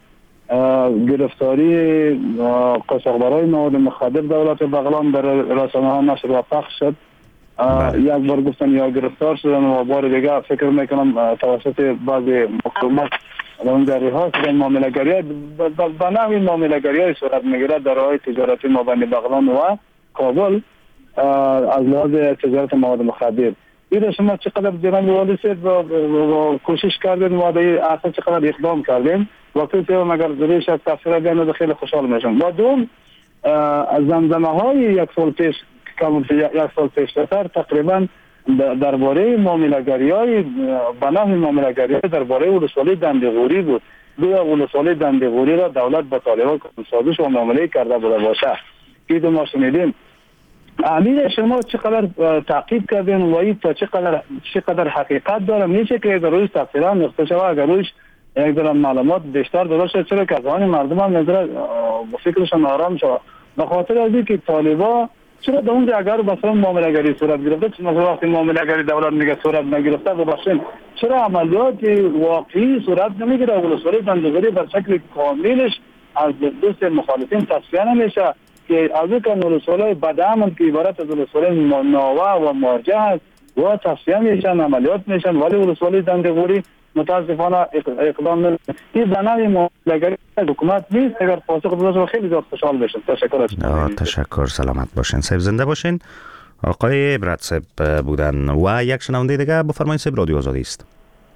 گرفتاری قاچاقبرای مواد مخدر دولت بغلان در رسانه ها نشر و پخش شد. یک بار گفتن یا گرفتار شدن و بار دیگه فکر میکنم توسط بعضی مقامات اونجوری ها شدن معامله‌گری به نحوی معامله‌گری صورت میگیره در راههای تجارتی مابین بغلان و کابل از لحاظ تجارت مواد مخدر. این شما چقدر جناب والی صاحب کوشش کردید و اصلا چقدر اقدام کردیم وقتی که مگر ذریعش از تفسیر بیان خیلی خوشحال میشم. و دوم زمزمه های یک سال پیش یک سال پیشتر تقریبا درباره معامله‌گری های به نحو معامله‌گری درباره ولسوالی دنده‌غوری بود. گویا ولسوالی دنده‌غوری را دولت به طالبان سازش و معامله کرده بوده باشه. که ما شنیدیم. امیر شما چقدر تعقیب کردین و این تا چقدر چقدر حقیقت داره میشه که در روز تفسیران نقطه شوه اگر روش یک دارم معلومات بیشتر داره شد چرا که ازوان مردم هم نظر فکرشان آرام شد به خاطر از این که طالبا چرا در اونجا اگر مثلا معامله‌گری صورت گرفته چرا مثلا وقتی معامله‌گری دولت میگه صورت نگرفته ببخشید چرا عملیات واقعی صورت نمیگیره ولسوالی دنده‌غوری بر شکل کاملش از دست مخالفین تصفیه نمیشه که از این که ولسوالی بدامن که عبارت از ولسوالی ناوا و مرجع است و تصفیه میشن عملیات میشن ولی ولسوالی دنده‌غوری متاسفانه اقدام نمیشه. این بنای معامله‌گری حکومت نیست. اگر پاسخ بده خیلی زیاد خوشحال بشم. تشکر از تشکر، سلامت باشین صاحب، زنده باشین. آقای عبرت صاحب بودن و یک شنونده دیگه. بفرمایید صاحب، رادیو آزادی است.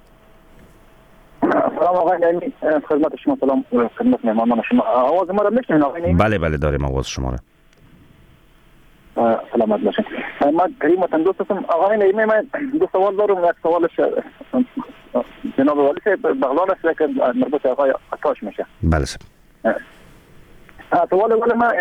سلام آقای نعیمی، خدمت شما سلام، خدمت مهمانان شما. آواز ما را میشنوید آقای نعیمی؟ بله بله داریم آواز شما را. سلامت باشین. من کریم وطن دوست هستم. آقای نعیمی، من دو سوال دارم. یک سوالش جناب والی بغلان است که مربوط به آقای عطاش میشه. بله. سوال اول ما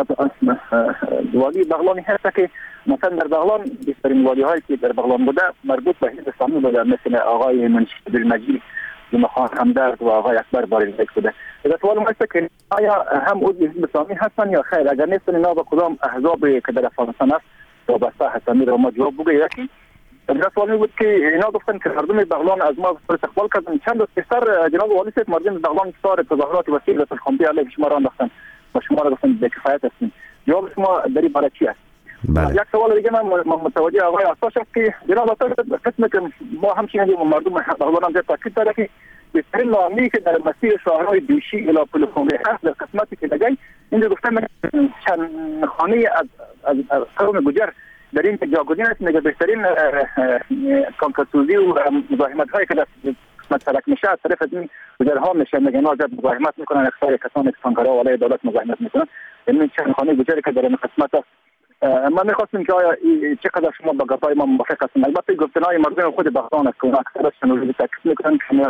والی بغلانی هست که مثلا در بغلان بیشترین والی هایی که در بغلان بوده مربوط به حزب اسلامی بوده، مثل آقای منشی بالمجید، جمعه همدرد و آقای اکبر باریزک بوده. اذا سوال ما است که آیا هم عضو حزب اسلامی هستن یا خیر؟ اگر نیستن اینا به کدام احزاب که در افغانستان است وابسته هستن؟ میره ما جواب بگه. یکی در سوال می بود که اینا گفتن که مردم بغلان از ما استقبال کردن. چند روز پیشتر جناب والی صاحب مردم بغلان سار تظاهرات وسیله الخمبی علیه شما را انداختن و شما را گفتن به کفایت هستین. جواب شما در این باره چی است؟ بله. یک سوال دیگه من متوجه آقای عطاش است که جناب عطاش قسمت که ما همچنین مردم بغلان هم تاکید داره که بهترین نامی که در مسیر شاهرهای بیشی الی پلخمبی هست در قسمتی که دیگه اینجا گفتن چند خانه از از قوم گوجر در این جاگزین است. میگه بهترین کانکاسوزی و مزاحمت هایی که در قسمت سرک میشه از طرف این گوجرها میشه. میگه اینا زیاد مزاحمت میکنن، اکثر کسانی که سانکارا و علیه دولت مزاحمت میکنن. این چند خانه گوجری که در این قسمت است. من میخواستم که آیا چقدر شما با گپای ما موافق هستین؟ البته گفتنهای مردم خود بغلان است که اونا اکثرشون رو تاکید میکنن که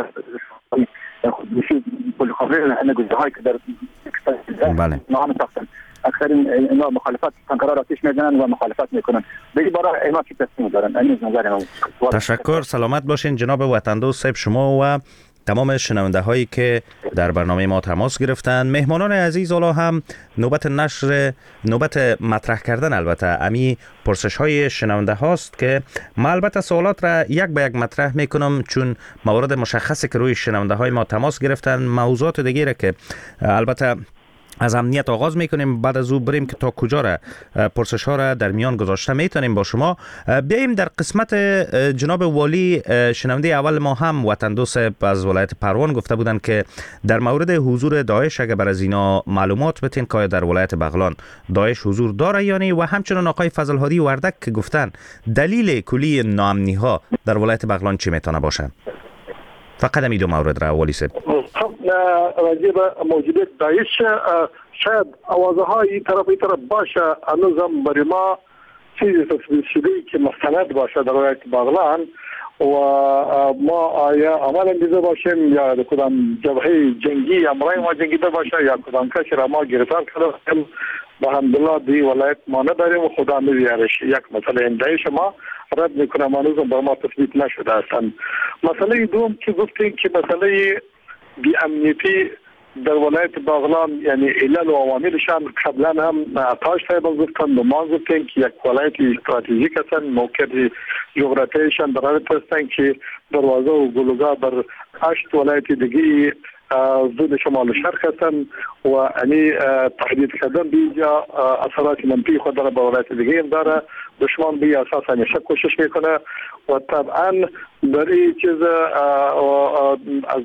خودشی پلخمبی همه گوجرهایی که در بله نام ساختن اکثر اینا مخالفت سانکارا را پیش میزنن و مخالفت میکنن. دیگه برای اینا چی تصمیم دارن؟ این نظر من. تشکر. سلامت باشین جناب وطن دوست صاحب، شما و تمام شنونده هایی که در برنامه ما تماس گرفتن. مهمانان عزیز، حالا هم نوبت نشر نوبت مطرح کردن البته امی پرسش های شنونده هاست که ما البته سوالات را یک به یک مطرح میکنم چون موارد مشخصی که روی شنونده های ما تماس گرفتن. موضوعات دیگه که البته از امنیت آغاز میکنیم، بعد از او بریم که تا کجا را پرسش ها را در میان گذاشته میتونیم با شما. بیاییم در قسمت جناب والی. شنونده اول ما هم وطن دوست از ولایت پروان گفته بودند که در مورد حضور داعش اگر بر از اینا معلومات بتین که در ولایت بغلان داعش حضور داره یا نه، و همچنان آقای فضل هادی وردک که گفتن دلیل کلی ناامنی ها در ولایت بغلان چی میتونه باشه؟ فقط می دو مورد را والی صاحب. راجع به موجودیت داعش شاید آوازه های این طرف این طرف باشه، هنوزم برای ما چیزی تثبیت شده که مستند باشه در ولایت بغلان و ما آیا عمل اندیزه باشیم یا کدام جبهه جنگی امرای ما جنگیده باشه یا کدام کسی را ما گرفتار کرده با الحمدلله دی ولایت ما نداریم و خدا می‌بیارش. یک مسئله اندیش ما رد میکنم هنوزم بر ما تثبیت نشده اصلا. مسئله دوم که گفتین که مسئله بی امنیتی در ولایت بغلان یعنی علل و عواملشان قبلا هم عطاش صاحب گفتن و ما گفتیم که یک ولایت استراتژیک هستن، موقعیت جغرافیایشان در حالت هستن که دروازه و گلوگاه بر هشت ولایت دیگه ضد شمال و شرق هستن و یعنی تحدید کردن بیجا اثرات منفی خود داره به ولایت دیگه هم داره. دشمن به اساس همیشه کوشش میکنه و طبعا در این چیز از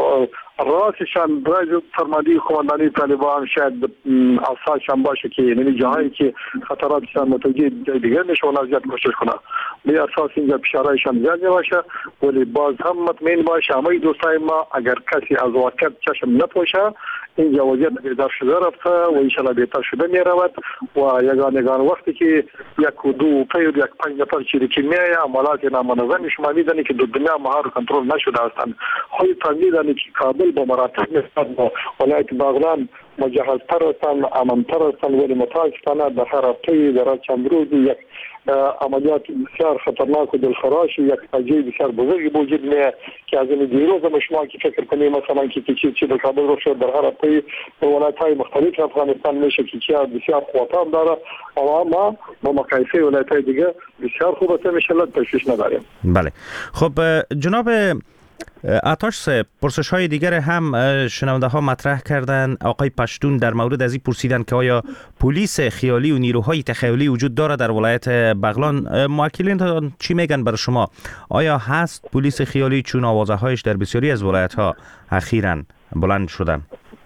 راسشان راج فرماندهی خواندنی طالبان شاید اساسشان باشه که یعنی جاهایی که خطراتشان متوجه دیگر نشه و زیاد کوشش کنه. به اساس اینجا فشارشان زیاد باشه ولی باز هم مطمئن باشه همه دوستای ما اگر کسی از واقعیت چشم نپوشه اینجا وضعیت بیدار شده رفته و انشالله بهتر شده می رود و یگان یگان وقتی که یک و دو پید یک پنج نفر چیرکی میای عملات نامنظم شما میدانی که دو دنیا ما رو کنترل نشده هستند. خواهی تمیدانی که کابل با مراتب نسبت با ولایت بغلان مجهزتر هستند، امنتر هستند ولی متاسفانه در هر هفته در چند روز یک عملیات بسیار خطرناک و دلخراش یک فاجعه بسیار بزرگی وجود میه که از این دیروز ما شما که فکر کنیم مثلا که چیزی چی در کابل رو شد در هر هفته در ولایت‌های مختلف افغانستان میشه که چی بسیار قوت داره و ما با مقایسه ولایت‌های دیگه بسیار خوب است. ان شاء الله تشویش نداریم. بله خب جناب عطاش صاحب، پرسش های دیگر هم شنونده ها مطرح کردن. آقای پشتون در مورد از این پرسیدن که آیا پلیس خیالی و نیروهای تخیلی وجود داره در ولایت بغلان؟ موکلین چی میگن برای شما؟ آیا هست پلیس خیالی چون آوازه هایش در بسیاری از ولایت ها اخیراً بلند شدن؟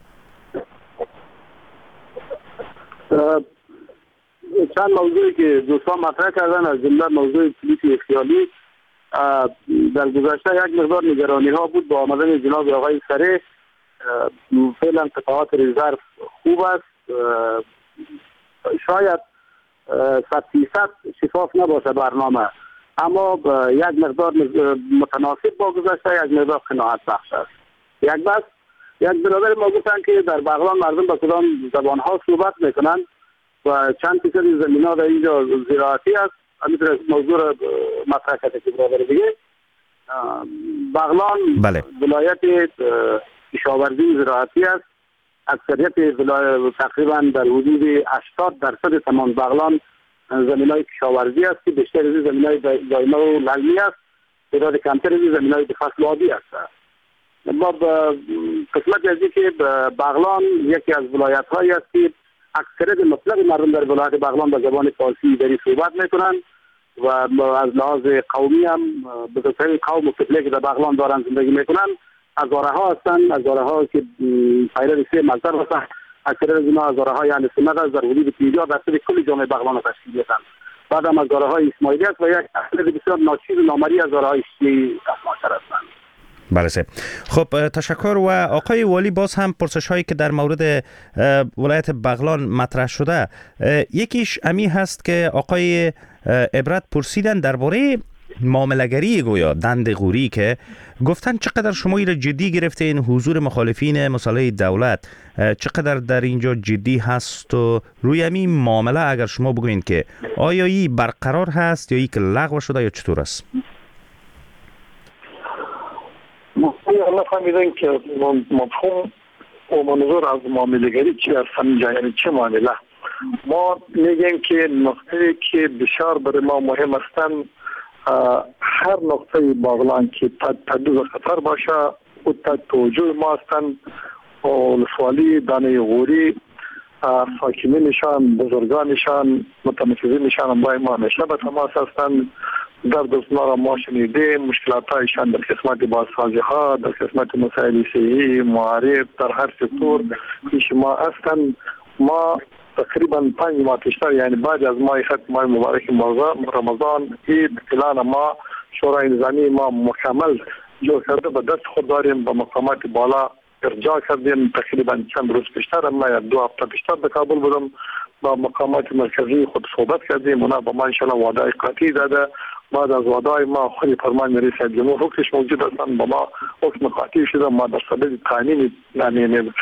چند موضوعی که دوستان مطرح کردن از جمله موضوع پلیس خیالی در گذشته یک مقدار نگرانی ها بود با آمدن جناب آقای سره. فعلا قطعات رزرو خوب است، شاید صد فیصد شفاف نباشه برنامه، اما یک مقدار متناسب با گذشته، یک مقدار قناعت بخش است. یک بس یک برادر ما گفتن که در بغلان مردم با کدام زبان ها صحبت میکنن و چند فیصد زمین ها در اینجا زراعتی است. همینطور موضوع مطرح کرده که برادر دیگه بغلان بله. ولایت کشاورزی زراعتی است. اکثریت ولایت تقریبا در حدود هشتاد درصد تمام بغلان زمین های کشاورزی است که بیشتر از زمین های دائمه و للمی است، تعداد کمتر از زمین های فصل آبی است. ما قسمت از که بغلان یکی از ولایت هایی است که اکثریت مطلق مردم در ولایت بغلان به زبان فارسی دری صحبت میکنند و از لحاظ قومی هم بزرگترین قوم و قبیله که در بغلان دارن زندگی میکنند هزاره ها هستند. هزاره ها که پیرو سه مذهب هستند، اکثریت از اینها هزاره های اهل سنت است، در حدود پنجاه درصد کل جامعه بغلان را تشکیل میدهند. بعد هم هزاره های اسماعیلی است و یک اکثریت بسیار ناچیز و نامری هزاره های شیعی اصلاح‌گر هستند. بله سه. خب تشکر. و آقای والی باز هم پرسش هایی که در مورد ولایت بغلان مطرح شده، یکیش امی هست که آقای عبرت پرسیدن درباره معامله‌گری گویا دند غوری که گفتن چقدر شما این جدی گرفته این حضور مخالفین مسئله دولت، چقدر در اینجا جدی هست و روی همین معامله اگر شما بگوین که آیا این برقرار هست یا این که لغو شده یا چطور است؟ ما فهمیدن که مفهوم و منظور از معامله‌گری چی است، یعنی چه معامله. ما میگیم که نقطه که بسیار برای ما مهم هستند هر نقطه بغلان که تحت خطر باشه و تحت توجه ما هستند. ولسوالی دانه غوری حاکمینشان، بزرگانشان، متنفذینشان با ما همیشه به تماس هستند. در دستنا را ما شنیدیم، مشکلاتایشان در قسمت بازسازی ها، در قسمت مسائل صحی، معارف، در هر سکتور پیش ما هستند. ما تقریبا پنج ماه پیشتر، یعنی بعد از ماه ختم ماه مبارک رمضان، عید اعلان ما شورای نظامی ما مکمل جور کرده به دست خود داریم، به مقامات بالا ارجاع کردیم. تقریبا چند روز پیشتر، ما یا دو هفته پیشتر به کابل بودم، با مقامات مرکزی خود صحبت کردیم. اونا به ما انشاءالله وعده قاطعی داده. بعد از وعده ما خود فرمان رئیس جمهور حکمش موجود هستند، با ما حکم قاطعی شده. ما در صدد قانونی یعنی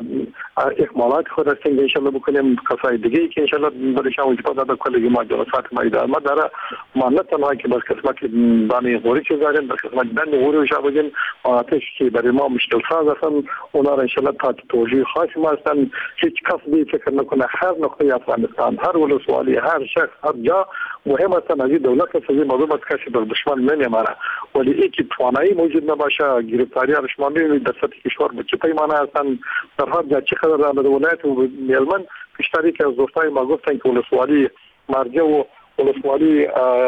اکمالات خود هستیم انشاءالله بکنیم. کسای دیگه که انشاءالله برشان وجود داده کلی ما جلسات ما ادامه داره. ما نه تنها که در قسمت دانه غوری چه داریم، در قسمت دانه غوری وش بودیم آتش که برای ما مشکل ساز هستند. اونا را انشاءالله تا توجیه خاص ما هستند. هیچ کس بی فکر نکنه هر نقطه افغانستان، هر ولسوالی، هر شخص، هر جا مهم است از دولت است، معلومات کسی در دشمن نمیمانه، ولی این که توانایی موجود نباشه، گرفتاری رشما میبینید در سطح کشور به چه پیمانه هستند. در هر جا چقدر در ولایت و میلمن پیشتری که از دوستای ما گفتن که ولسوالی مرجع و ولسوالی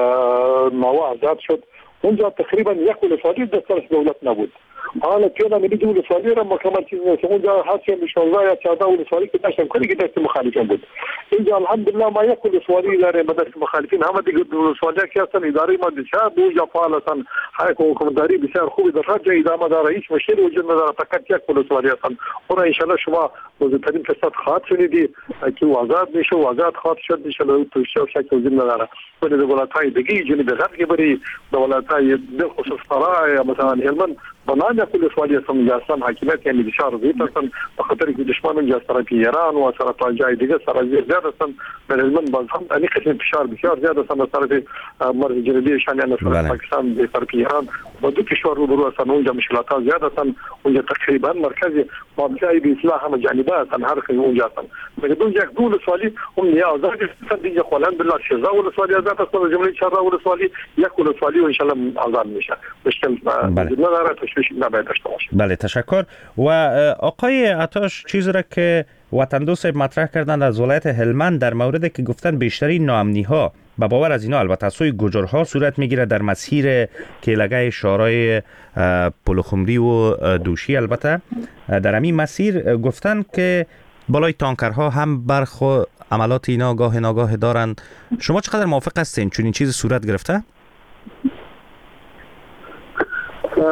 نوا آزاد شد، اونجا تقریبا یک ولسوالی دسترس دولت نبود. حالا پیاده میدید ولسوالی را مکمل چیز نیست. اونجا هرچی شانزده یا چهارده ولسوالی که داشتن کلی که دست مخالفین بود. اینجا الحمدلله ما یک ولسوالی داریم به دست مخالفین. همه دیگه ولسوالی که هستن اداره ما بسیار بوجا فعال هستن، حکومتداری بسیار خوبی در هر جای ادامه داره، هیچ مشکلی وجود نداره. فقط یک ولسوالی هستن. اون ان شاء الله شما بزرگترین قسمت خاط شدیدی که آزاد میشه و آزاد خاط شد ان شاء الله تو شک وجود نداره. ولی دولت‌های دیگه جنوب غربی بری دولت‌های به خصوص فرای مثلا هلمند بنان یک ولسوالی هستن جاستان حاکمیت یعنی بسیار ضعیف هستن به خاطر که دشمنان جا طرف ایران و طرف جای دیگه سر زیاد هستن. در هلمند باز هم این قسم فشار بسیار زیاد هستن از طرف مرز جنوبی شان یعنی طرف پاکستان به طرف ایران و دو کشور رو برو هستن. اونجا مشکلات زیاد هستن. اونجا تقریبا مرکز مافیای به اصلاح هم جانبه هستن، هر کی اونجا هستن. بدون یک دو ولسوالی هم نیاز داره هستن دیگه خلال بالله شزا ولسوالی آزاد هستن جمله چهار ولسوالی یک ولسوالی و ان شاء الله آزاد میشه. مشکل نداره، تشویش نباید داشته باشه. بله تشکر. و آقای عطاش چیز را که وطن دوست مطرح کردند از ولایت هلمند در موردی که گفتن بیشتری ناامنی ها به باور از اینا البته از سوی گجرها صورت میگیره در مسیر کیلگای شارای پلخمری و دوشی. البته در همین مسیر گفتن که بالای تانکرها هم برخو عملات اینا گاه ناگاه دارند. شما چقدر موافق هستین چون این چیز صورت گرفته؟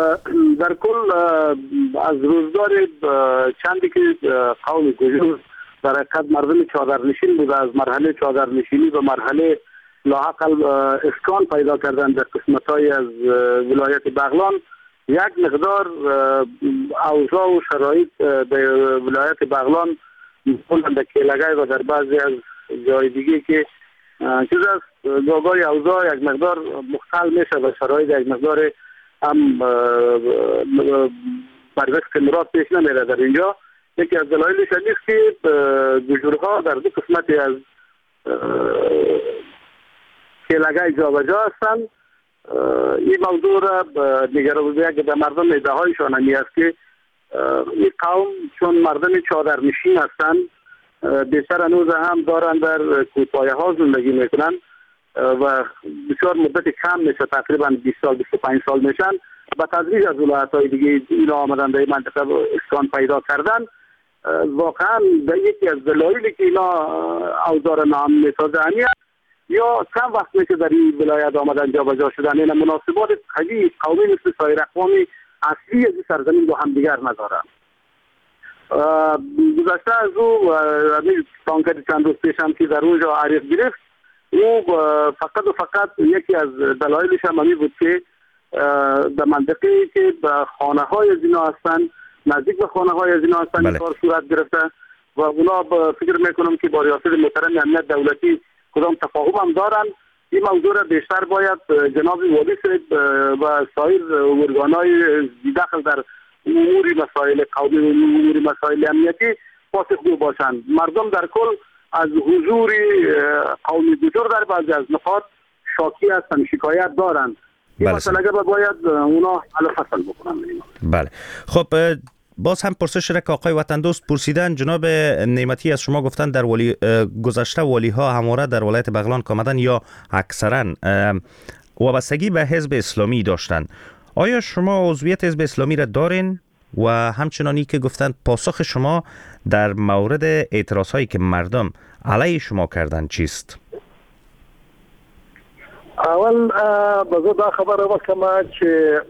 در کل از روزگار چندی که قوم گجر در حقیقت مردم چادرنشین بوده، از مرحله چادرنشینی به مرحله لاحقل اسکان پیدا کردن در قسمت‌های از ولایت بغلان. یک مقدار اوضاع و شرایط در ولایت بغلان مثلا در کیلگای و در بعضی از جای دیگه که چیز است گاگای اوضاع یک مقدار مختل میشه و شرایط یک مقدار هم بر استمرار پیش نمیره در اینجا. یکی از دلایلش نیست که گجورها در دو قسمتی از کیلگای جا و جا هستند. این موضوع را نگرانیده که به مردم ایده هایشان همی است که این قوم چون مردم چادرنشین هستند بیشتر هنوز هم دارن در کوپایه ها زندگی میکنن و بسیار مدت کم میشه، تقریبا بیست سال بیست و پنج سال میشن. با تدریج از ولایت های دیگه اینا آمدن در این منطقه اسکان پیدا کردن. واقعا در یکی از دلایلی که اینا اوضاع نام میسازه همی یا چند وقت میشه در این ولایت آمدن جا بجا شدن، این مناسبات قوی قومی مثل سایر اقوامی اصلی از سرزمین با هم دیگر ندارن. گذشته از او تانکر چند روز پیش هم که در اونجا عریق گرفت، او فقط و فقط یکی از دلایلش هم همی بود که در منطقه که خانه های از اینا هستن، نزدیک به خانه های از اینا هستن، این کار صورت گرفته و اونا فکر میکنم که با ریاست محترم امنیت دولتی کدام تفاهم هم دارن. این موضوع را بیشتر باید جناب والی صاحب و سایر ارگان‌های داخل در امور مسائل قومی و امور مسائل امنیتی پاسخگو باشند. مردم در کل از حضور قومی گجور در بعضی از نقاط شاکی هستند، شکایت دارند. این مسئله را باید اونا حل فصل بکنن. بله خب باز هم پرسش را که آقای وطن دوست پرسیدن، جناب نعمتی از شما گفتن در ولی گذشته والی ها همواره در ولایت بغلان کامدن یا اکثرا وابستگی به حزب اسلامی داشتن. آیا شما عضویت حزب اسلامی را دارین و همچنانی که گفتن پاسخ شما در مورد اعتراض هایی که مردم علیه شما کردن چیست؟ اول بزو دا خبره وکما چې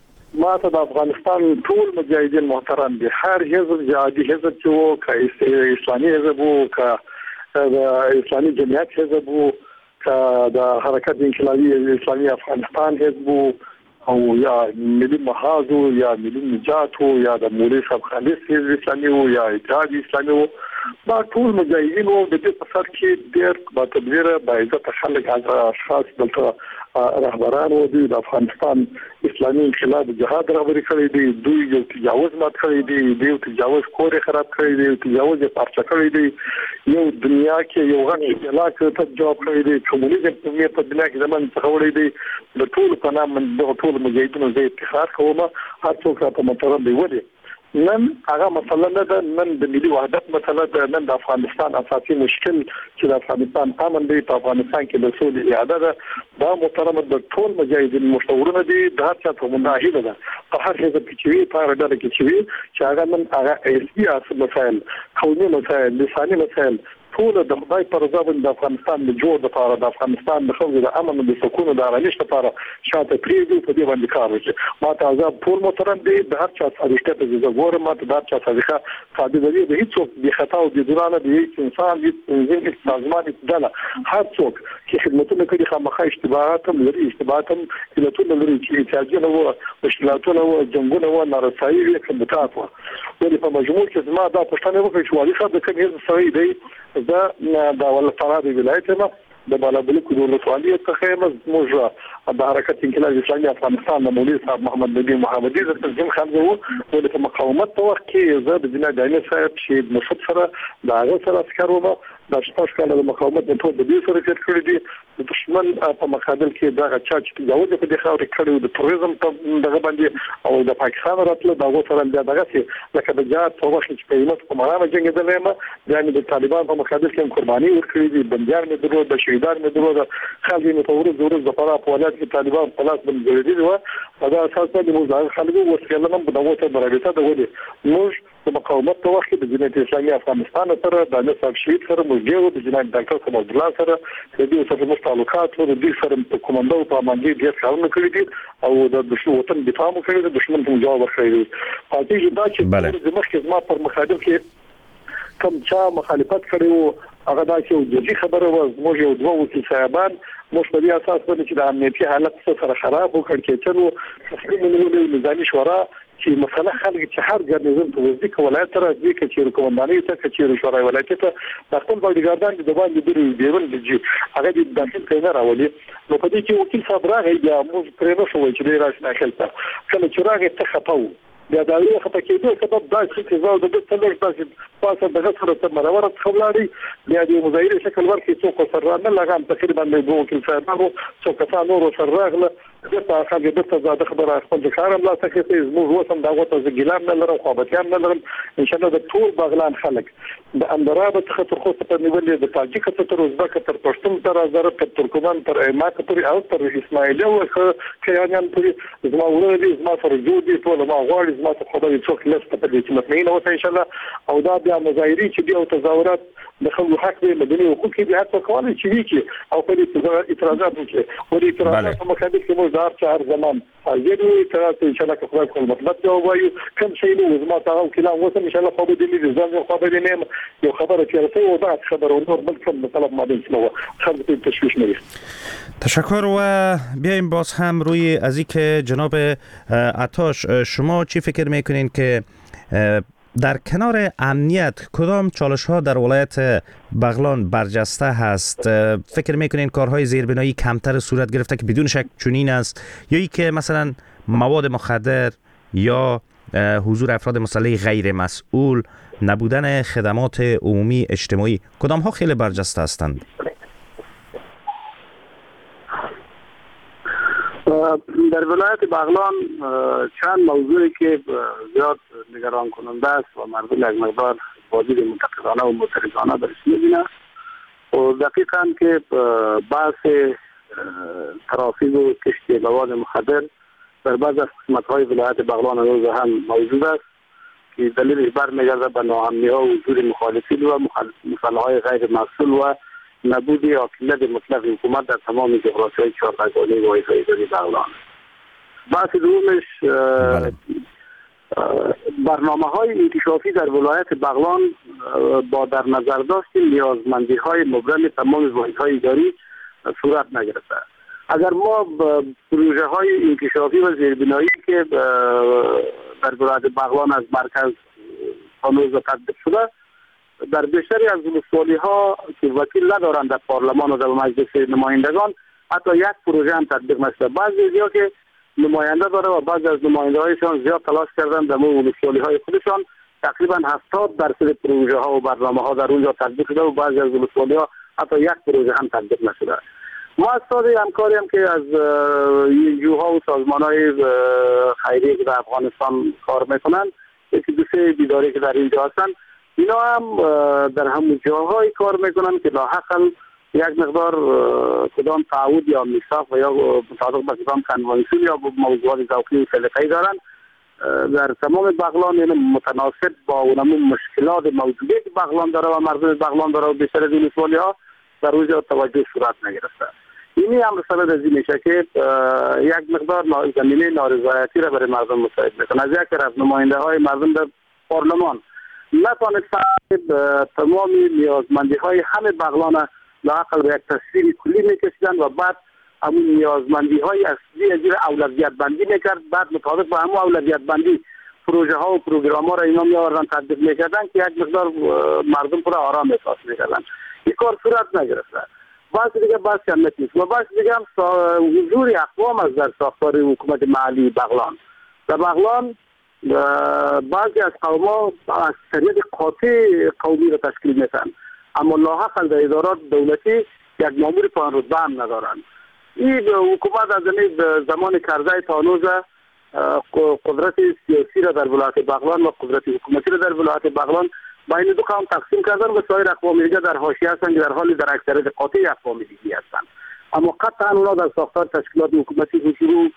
ما ته د افغانستان ټول مجاهدین محترم دي، هر حزب جهادي حزب چې وو، که اسلامي حزب وو، که د اسلامي جمعیت حزب وو، که د حرکت انقلابي اسلامي افغانستان حزب وو، او یا ملي محاذ وو، یا ملي نجات وو، یا د مولوي صاحب خالص حزب اسلامي وو، یا اتحاد اسلامي وو، دا ټول مجاهدین وو. د دې په سر کې ډېر با تدبیره با عزت خلک اشخاص دلته رهبران وو، دوی د افغانستان اسلامي انقلاب جهاد رهبري کړی دی، دوی یو تجاوز مات کړی دی، دوی تجاوز کور خراب کړی دی، تجاوز پارچه کړی دی، یو دنیا کې یو غټ علاق ته جواب کړی دی، کمونیزم په دنیا کې زمون څخه دی. د ټول په نام د ټول مجاهدینو زه افتخار کوم، هر څوک راته محترم دی. ولې نن هغه مسله نه ده، نن د ملي وحدت مسله ده، نن د افغانستان اساسي مشکل چې د افغانستان امن دی، په افغانستان کې د سولې اعاده ده. دا محترم د ټول مجاهدین مشورونه دي، د هر چا ته متعهد ده په هر حزب کې چې وي، په هر ډله کې چې وي، چې هغه نن هغه سیاسي مسایل، قومي مسایل، لساني مسایل ټول د خدای پر رضا باندې د افغانستان د جوړ لپاره، د افغانستان د خلکو د امن او د سکون او د آرامش لپاره شاته پریږدي، په دې باندې کار وکړي. ما ته آزاد ټول محترم دي، د هر چا صادقه ته زه ګورم، ما ته د هر چا صادقه صادقه دي، د هیڅ بې خطا او بې ګناه د هیڅ انسان د تنظیم سازمان ډله هر څوک چې خدمتونه کوي خامخا اشتباهات هم لري، اشتباهات هم علتونه لري، چې احتیاجونه وو، مشکلاتونه وو، جنګونه وو، نارسایي وو، کمبټات وو. ولې په مجموع کې زما دا پښتنه وکړي چې والي صاحب د کوم هیڅ سړی دی دا د ولایت ولایت ما د بالابلوک د ولسوالۍ څخه موږ د حرکت انقلاب اسلامي افغانستان د مولوي صاحب محمد نبی محمدي د تنظیم خلګو ولې په مقاومت په وخت کې زه د جناب دایمي صاحب چې مشت سره د هغه سره اسکر ومه د شپږ کاله د مقاومت د ټول د دې سره چې کړی دي د دشمن په مقابل کې دا چا چې تجاوز په دې خاورې کړی د تروریزم په دغه باندې او د پاکستان راتله دغه سره د دغه چې لکه د جهاد په وخت چې په یمت په مرامه جنګېدل ما یعنی د طالبان په مقابل کې قرباني ورکړي دي، بندیان مې درلود، د شهیدان مې درلود، خلک مې په ورځ ورځ د فراه په ولایت کې طالبان په لاس باندې جوړېدلي وو. په دا اساس باندې موږ د خلکو ورسېدل هم په دغه ته برابرته ده. ولې موږ د مقاومت په وخت کې د جمهوریت اسلامي افغانستان سره د نصاب شهید سره موږ د جناب ډاکټر کمال الله سره د دې سره موږ تعلقات او د دې سره په کومندو په باندې ډېر کارونه کړی دي او د دشمن وطن دفاع مو کړی دی، دشمن ته جواب ورکړی دی. پاتې دا چې د مخکې زما پر مخالف کې کوم چا مخالفت کړي وو هغه دا چې د دې خبره و موږ یو دوه وکیل صاحبان موږ په دې اساس باندې چې د امنیتي حالت سره خراب وکړ کې چې تصمیم نیولې نظامي شورا چې مسله خلک چې هر ګرنیزم په وزدي ولایت تر دې کې چې کومنداني ته چې شورا ولایت ته د خپل باډیګاردان د باندې د دیول لږی هغه د داخل کینه راولي نو په دې کې وکیل صاحب راغی یا موږ پرې نو شوې چې راشي داخل ته کله چې راغی ته خپاو بیا دا یو خپه کېدو سبب دا چې زاو د څلور تاسو پاسه دغه سره ته مرور خبراري بیا د مظاهره شکل ورکې څوک سره نه لګام تقریبا د دوه وکیل صاحبانو څوک څا نور سره راغله دغه خبره د څه زاده خبره خپل کارم لا څه کې زموږ وسم دا غوته ز ګلام نه لرم خو بچیان نه لرم ان شاء الله د ټول باغلان خلک د اندرابه څخه تر خو په نیولې د تاجک تر ازبک تر پښتون تر زر تر ترکمان تر ایمات تر او تر اسماعیل او کيانان تر زما ولې زما سره جوړ دي ټول ما غواړي زما ته خدای څوک لسته په دې چې مطمئن اوسه ان شاء الله او دا بیا مظاهري چې دی او تظاهرات د خلکو حق دی مدني حقوق دي هڅه کوي چې وی کی او په دې اعتراضات وکړي او دې اعتراضات په مقابل کې موږ دار چهار زمان حاضر یو اعتراض ان شاء الله خدای خپل مطلب دی وایو کوم شی نو زما ته کلام وسم ان شاء الله خو به دې ځان خو به دې نه یو خبره چې راځي او دا خبره نور بل کوم طلب ما دې نو خلک تشویش نه تشکر و بیایم باز هم روی از اینکه جناب عطاش شما چی فکر میکنین که در کنار امنیت کدام چالش ها در ولایت بغلان برجسته هست؟ فکر میکنین کارهای زیربنایی کمتر صورت گرفته که بدون شک چنین است یا ای که مثلا مواد مخدر یا حضور افراد مسلح غیر مسئول، نبودن خدمات عمومی اجتماعی، کدام ها خیلی برجسته هستند؟ در ولایت بغلان چند موضوعی که زیاد نگران کننده است و مردم یک مقدار بازدید منتقدانه و معترضانه درش می‌بینند و دقیقاً که بحث ترافیک و کشتی مواد مخدر در بعض از قسمت‌های ولایت بغلان روز هم موجود است که دلیلش برمیگردد به ناامنی‌ها و حضور مخالفین و مسئله‌های غیر مسئول و نبود حاکمیت مطلق حکومت در تمام جغرافیای چهاربگانه واحدهای اداری بغلان. بحث دومش برنامه‌های انکشافی در ولایت بغلان با در نظر داشتن نیازمندی‌های مبرم تمام واحدهای اداری صورت نگرفته. اگر ما پروژه‌های انکشافی و زیربنایی که در ولایت بغلان از مرکز هنوز تطبیق شده در بیشتری از ولسوالی‌ها که وکیل ندارند در پارلمان و در مجلس نمایندگان حتی یک پروژه هم تطبیق نشده. بعضی ازیا که نماینده داره و بعضی از نماینده‌هایشان زیاد تلاش کردن در مورد ولسوالی‌های خودشان تقریبا هفتاد درصد پروژه ها و برنامه‌ها در اونجا تطبیق شده و بعضی از ولسوالی‌ها حتی یک پروژه هم تطبیق نشده. ما از سازی همکاری هم که از یونجوها و سازمان‌های خیریه که در افغانستان کار میکنن یکی دو سه بیداری که در اینجا هستن اینا هم در همون جاهای کار میکنن که لاحقاً یک مقدار کدام تعهد یا میثاق و یا مطابق با کدام کنوانسیون یا موضوعات ذوقی و سلیقه‌ای دارن در تمام بغلان یعنی متناسب با اونمون مشکلات موجودی که بغلان داره و مردم بغلان داره و بیشتر از این ها در اونجا توجه صورت نگرفته. اینی هم رسالت از این میشه که یک مقدار زمینه نارضایتی را برای مردم مساعد میکنه. از یک طرف نماینده های مردم در پارلمان نتوانستند تمام نیازمندی های همه بغلان لااقل به یک تصویر کلی میکشیدن و بعد همون نیازمندی های اصلی از اولویت بندی میکرد، بعد مطابق با همون اولویت بندی پروژه ها و پروگرام ها را اینا میآوردن تطبیق میکردن که یک مقدار مردم پر آرام احساس میکردن. این کار صورت نگرفته. بعض دیگه بحث کم نیست و بعض دیگه هم حضور اقوام از در ساختار حکومت محلی بغلان. در بغلان بعضی از قوما اکثریت قاطع قومی را تشکیل میدن، اما لاحقاً در ادارات دولتی یک مامور پایان رتبه هم ندارند. این حکومت از زمان کرزی تا هنوز قدرت سیاسی را در ولایت بغلان و قدرت حکومتی را در ولایت بغلان بین دو قوم تقسیم کردن و سایر اقوام دیگه در حاشیه هستند که در حالی در اکثریت قاطع اقوام دیگه هستند، اما قطعا اونا در ساختار تشکیلات حکومتی حضور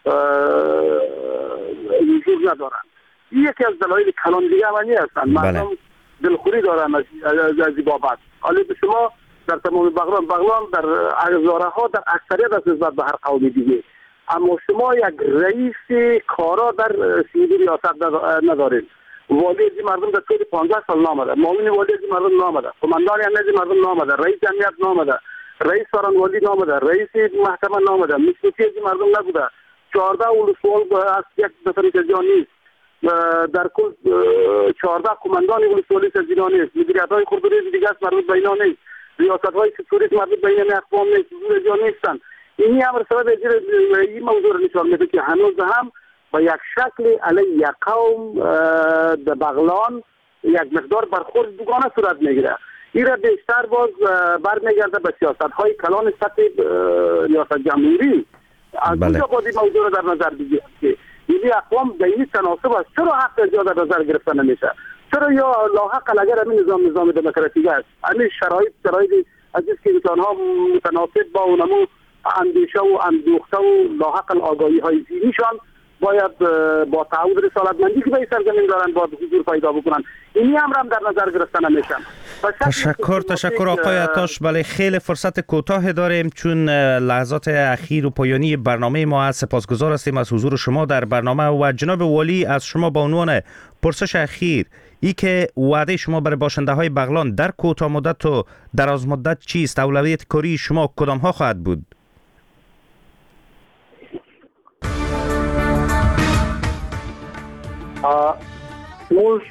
حضور ندارند. این یکی از دلایل کلان دیگه همانی هستند. مردم دلخوری دارن از از بابت. حالا به شما در تمام بغلان بغلان در هزاره ها در اکثریت از نسبت به هر قوم دیگه، اما شما یک رئیس کارا در سیدی ریاست ندارید والی از مردم در طول پانزده سال نامده، معاون والی از مردم نامده، قماندان امنیت مردم نامده، رئیس امنیت نامده، رئیس سرانوالی نامده، رئیس محکمه نامده، مسئولیتی از مردم نبوده. چهارده ولسوال از یک دفتری که جا نیست. در کل چهارده قماندان ولسوالی از اینا نیست. مدیریت‌های خودروی دیگه است مربوط به اینا نیست. ریاست‌های سکیوریتی مربوط به این اقوام نیست. جا نیستن. اینی امر سبب این موضوع رو نشان میده که هنوز هم با یک شکل علی یک قوم در بغلان یک مقدار برخورد دوگانه صورت میگیره. این را بیشتر باز برمیگرده به سیاست‌های کلان سطح ریاست جمهوری. از اونجا باید این موضوع رو در نظر بگیریم که این اقوام به این تناسب است. چرا حق اجازه در نظر گرفته نمیشه؟ چرا یا لاحق اگر همین نظام نظام دموکراتیک است، همین شرایط شرایط از این که انسان‌ها متناسب با اونمو اندیشه و اندوخته و لاحق آگاهی های ذهنیشان باید با تعهد رسالتمندی که به این سرزمین دارن باید حضور پیدا بکنن. اینی هم هم در نظر گرفته نمیشن. تشکر تشکر آقای عطاش. بله خیلی فرصت کوتاه داریم چون لحظات اخیر و پایانی برنامه ما است. سپاسگزار هستیم از حضور شما در برنامه و جناب والی از شما با عنوان پرسش اخیر ای که وعده شما برای باشنده های بغلان در کوتاه مدت و دراز مدت چیست؟ اولویت کاری شما کدام ها خواهد بود؟ موږ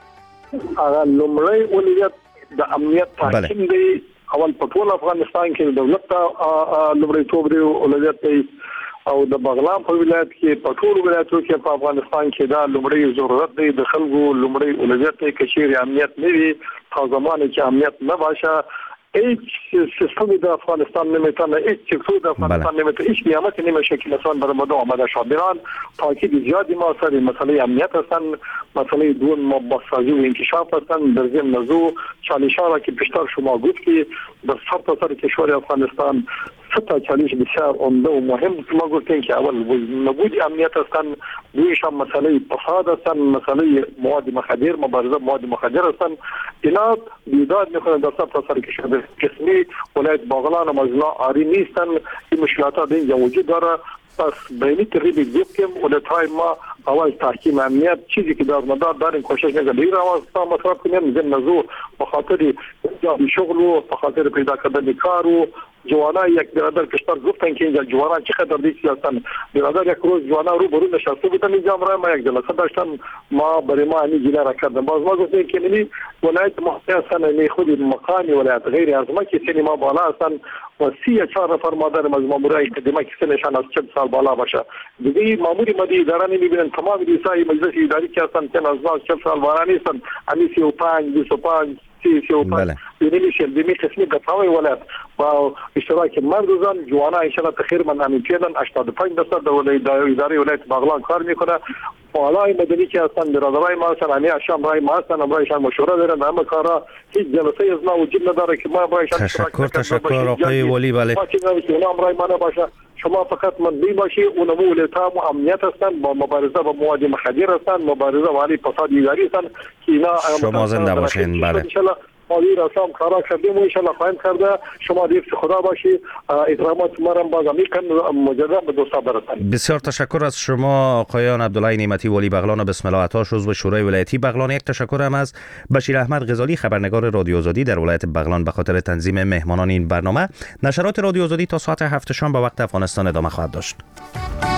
هغه لومړی اولویت د امنیت تحکیم دی. اول په ټول افغانستان کې د دولت لومړیتوب دی اولویت دی او د بغلان په ولایت کې په ټول ولایتونو کې په افغانستان کې دا لومړی ضرورت دی. د خلکو لومړی اولویت دی که چیرې امنیت نه وي په زمانه کې امنیت نه باشه هیچ سیستمی در افغانستان نمیتونه، هیچ سکتور در افغانستان نمیتونه، هیچ نیامتی نمیشه که مثلا برای مردم آماده شد. بران تاکید زیادی ما سر مسئله امنیت هستن، مسئله دون ما بازسازی و انکشاف هستن. در ضمن موضوع چالش‌ها را که بیشتر شما گفت که در سرتاسر کشور افغانستان سه تا چالش بسیار عمده و مهم ما گفتیم که اول نبود امنیت هستن، دویش هم مسئله فساد هستن، مسئله مواد مخدر، مبارزه مواد مخدر هستن. اینا بیداد میکنن در سرتاسر کشور قسمی ولایت بغلان هم از اینا عاری نیستن. این مشکلات در اینجا وجود داره. پس بینی تقریبی گفتیم ولایت های ما اول تحکیم امنیت چیزی که در مدار داریم کوشش میکنیم این را مصرف کنیم. زن نزو بخاطر شغل و بخاطر پیدا کردن کار و جوانان یک برادر کشور گفتن که اینجا جوانان چقدر دیگه هستن. برادر یک روز جوانان رو برون نشسته بودن اینجا برای ما یک جلسه داشتن، ما برای ما اینی گله را کردن. باز ما گفتیم که منی ولایت محتیه هستن اینی خود مقامی ولایت غیر از ما که سنی ما بالا هستن و سی چهار نفر مادر از مامورای قدیمه که سنشان از چند سال بالا باشه. دیگه ماموری مدی اداره نمیبینن. تمام ریسای مجلس اداری که هستن که از ما چند سال بالا نیستن. امی سی و پنج بیست و پنج بله. نمیشه دمی قسمی قطعه ولایت با اشتراک مردان جوانا ان شاء الله تخیر من همین پیدن هشتاد و پنج درصد ولایت اداره ولایت بغلان کار میکنه. بالای مدنی که هستن برادرای ما هستن، همه اشام رای ما هستن، امرایشان مشوره دارن، همه کارا هیچ جلسه از ما وجود نداره که ما برایشان تشکر تشکر آقای ولی. بله ما چیزی که اونا امرای ما نباشه، شما فقط مدنی باشی. اونمو ولایت‌ها و امنیت هستن، با مبارزه با مواد مخدر هستن، مبارزه با علی فساد اداری هستن که اینا شما زنده باشین. بله مالی رسام کارا کردیم و انشالله خواهیم کرده. شما دیف خدا باشی. احترامات ما را باز میکنم مجدد به دوستا برسانید. بسیار تشکر از شما آقایان عبدالله نعمتی والی بغلان و بسم الله عطاش عضو شورای ولایتی بغلان. یک تشکر هم از بشیر احمد غزالی خبرنگار رادیو آزادی در ولایت بغلان به خاطر تنظیم مهمانان این برنامه. نشرات رادیو آزادی تا ساعت هفت شام به وقت افغانستان ادامه خواهد داشت.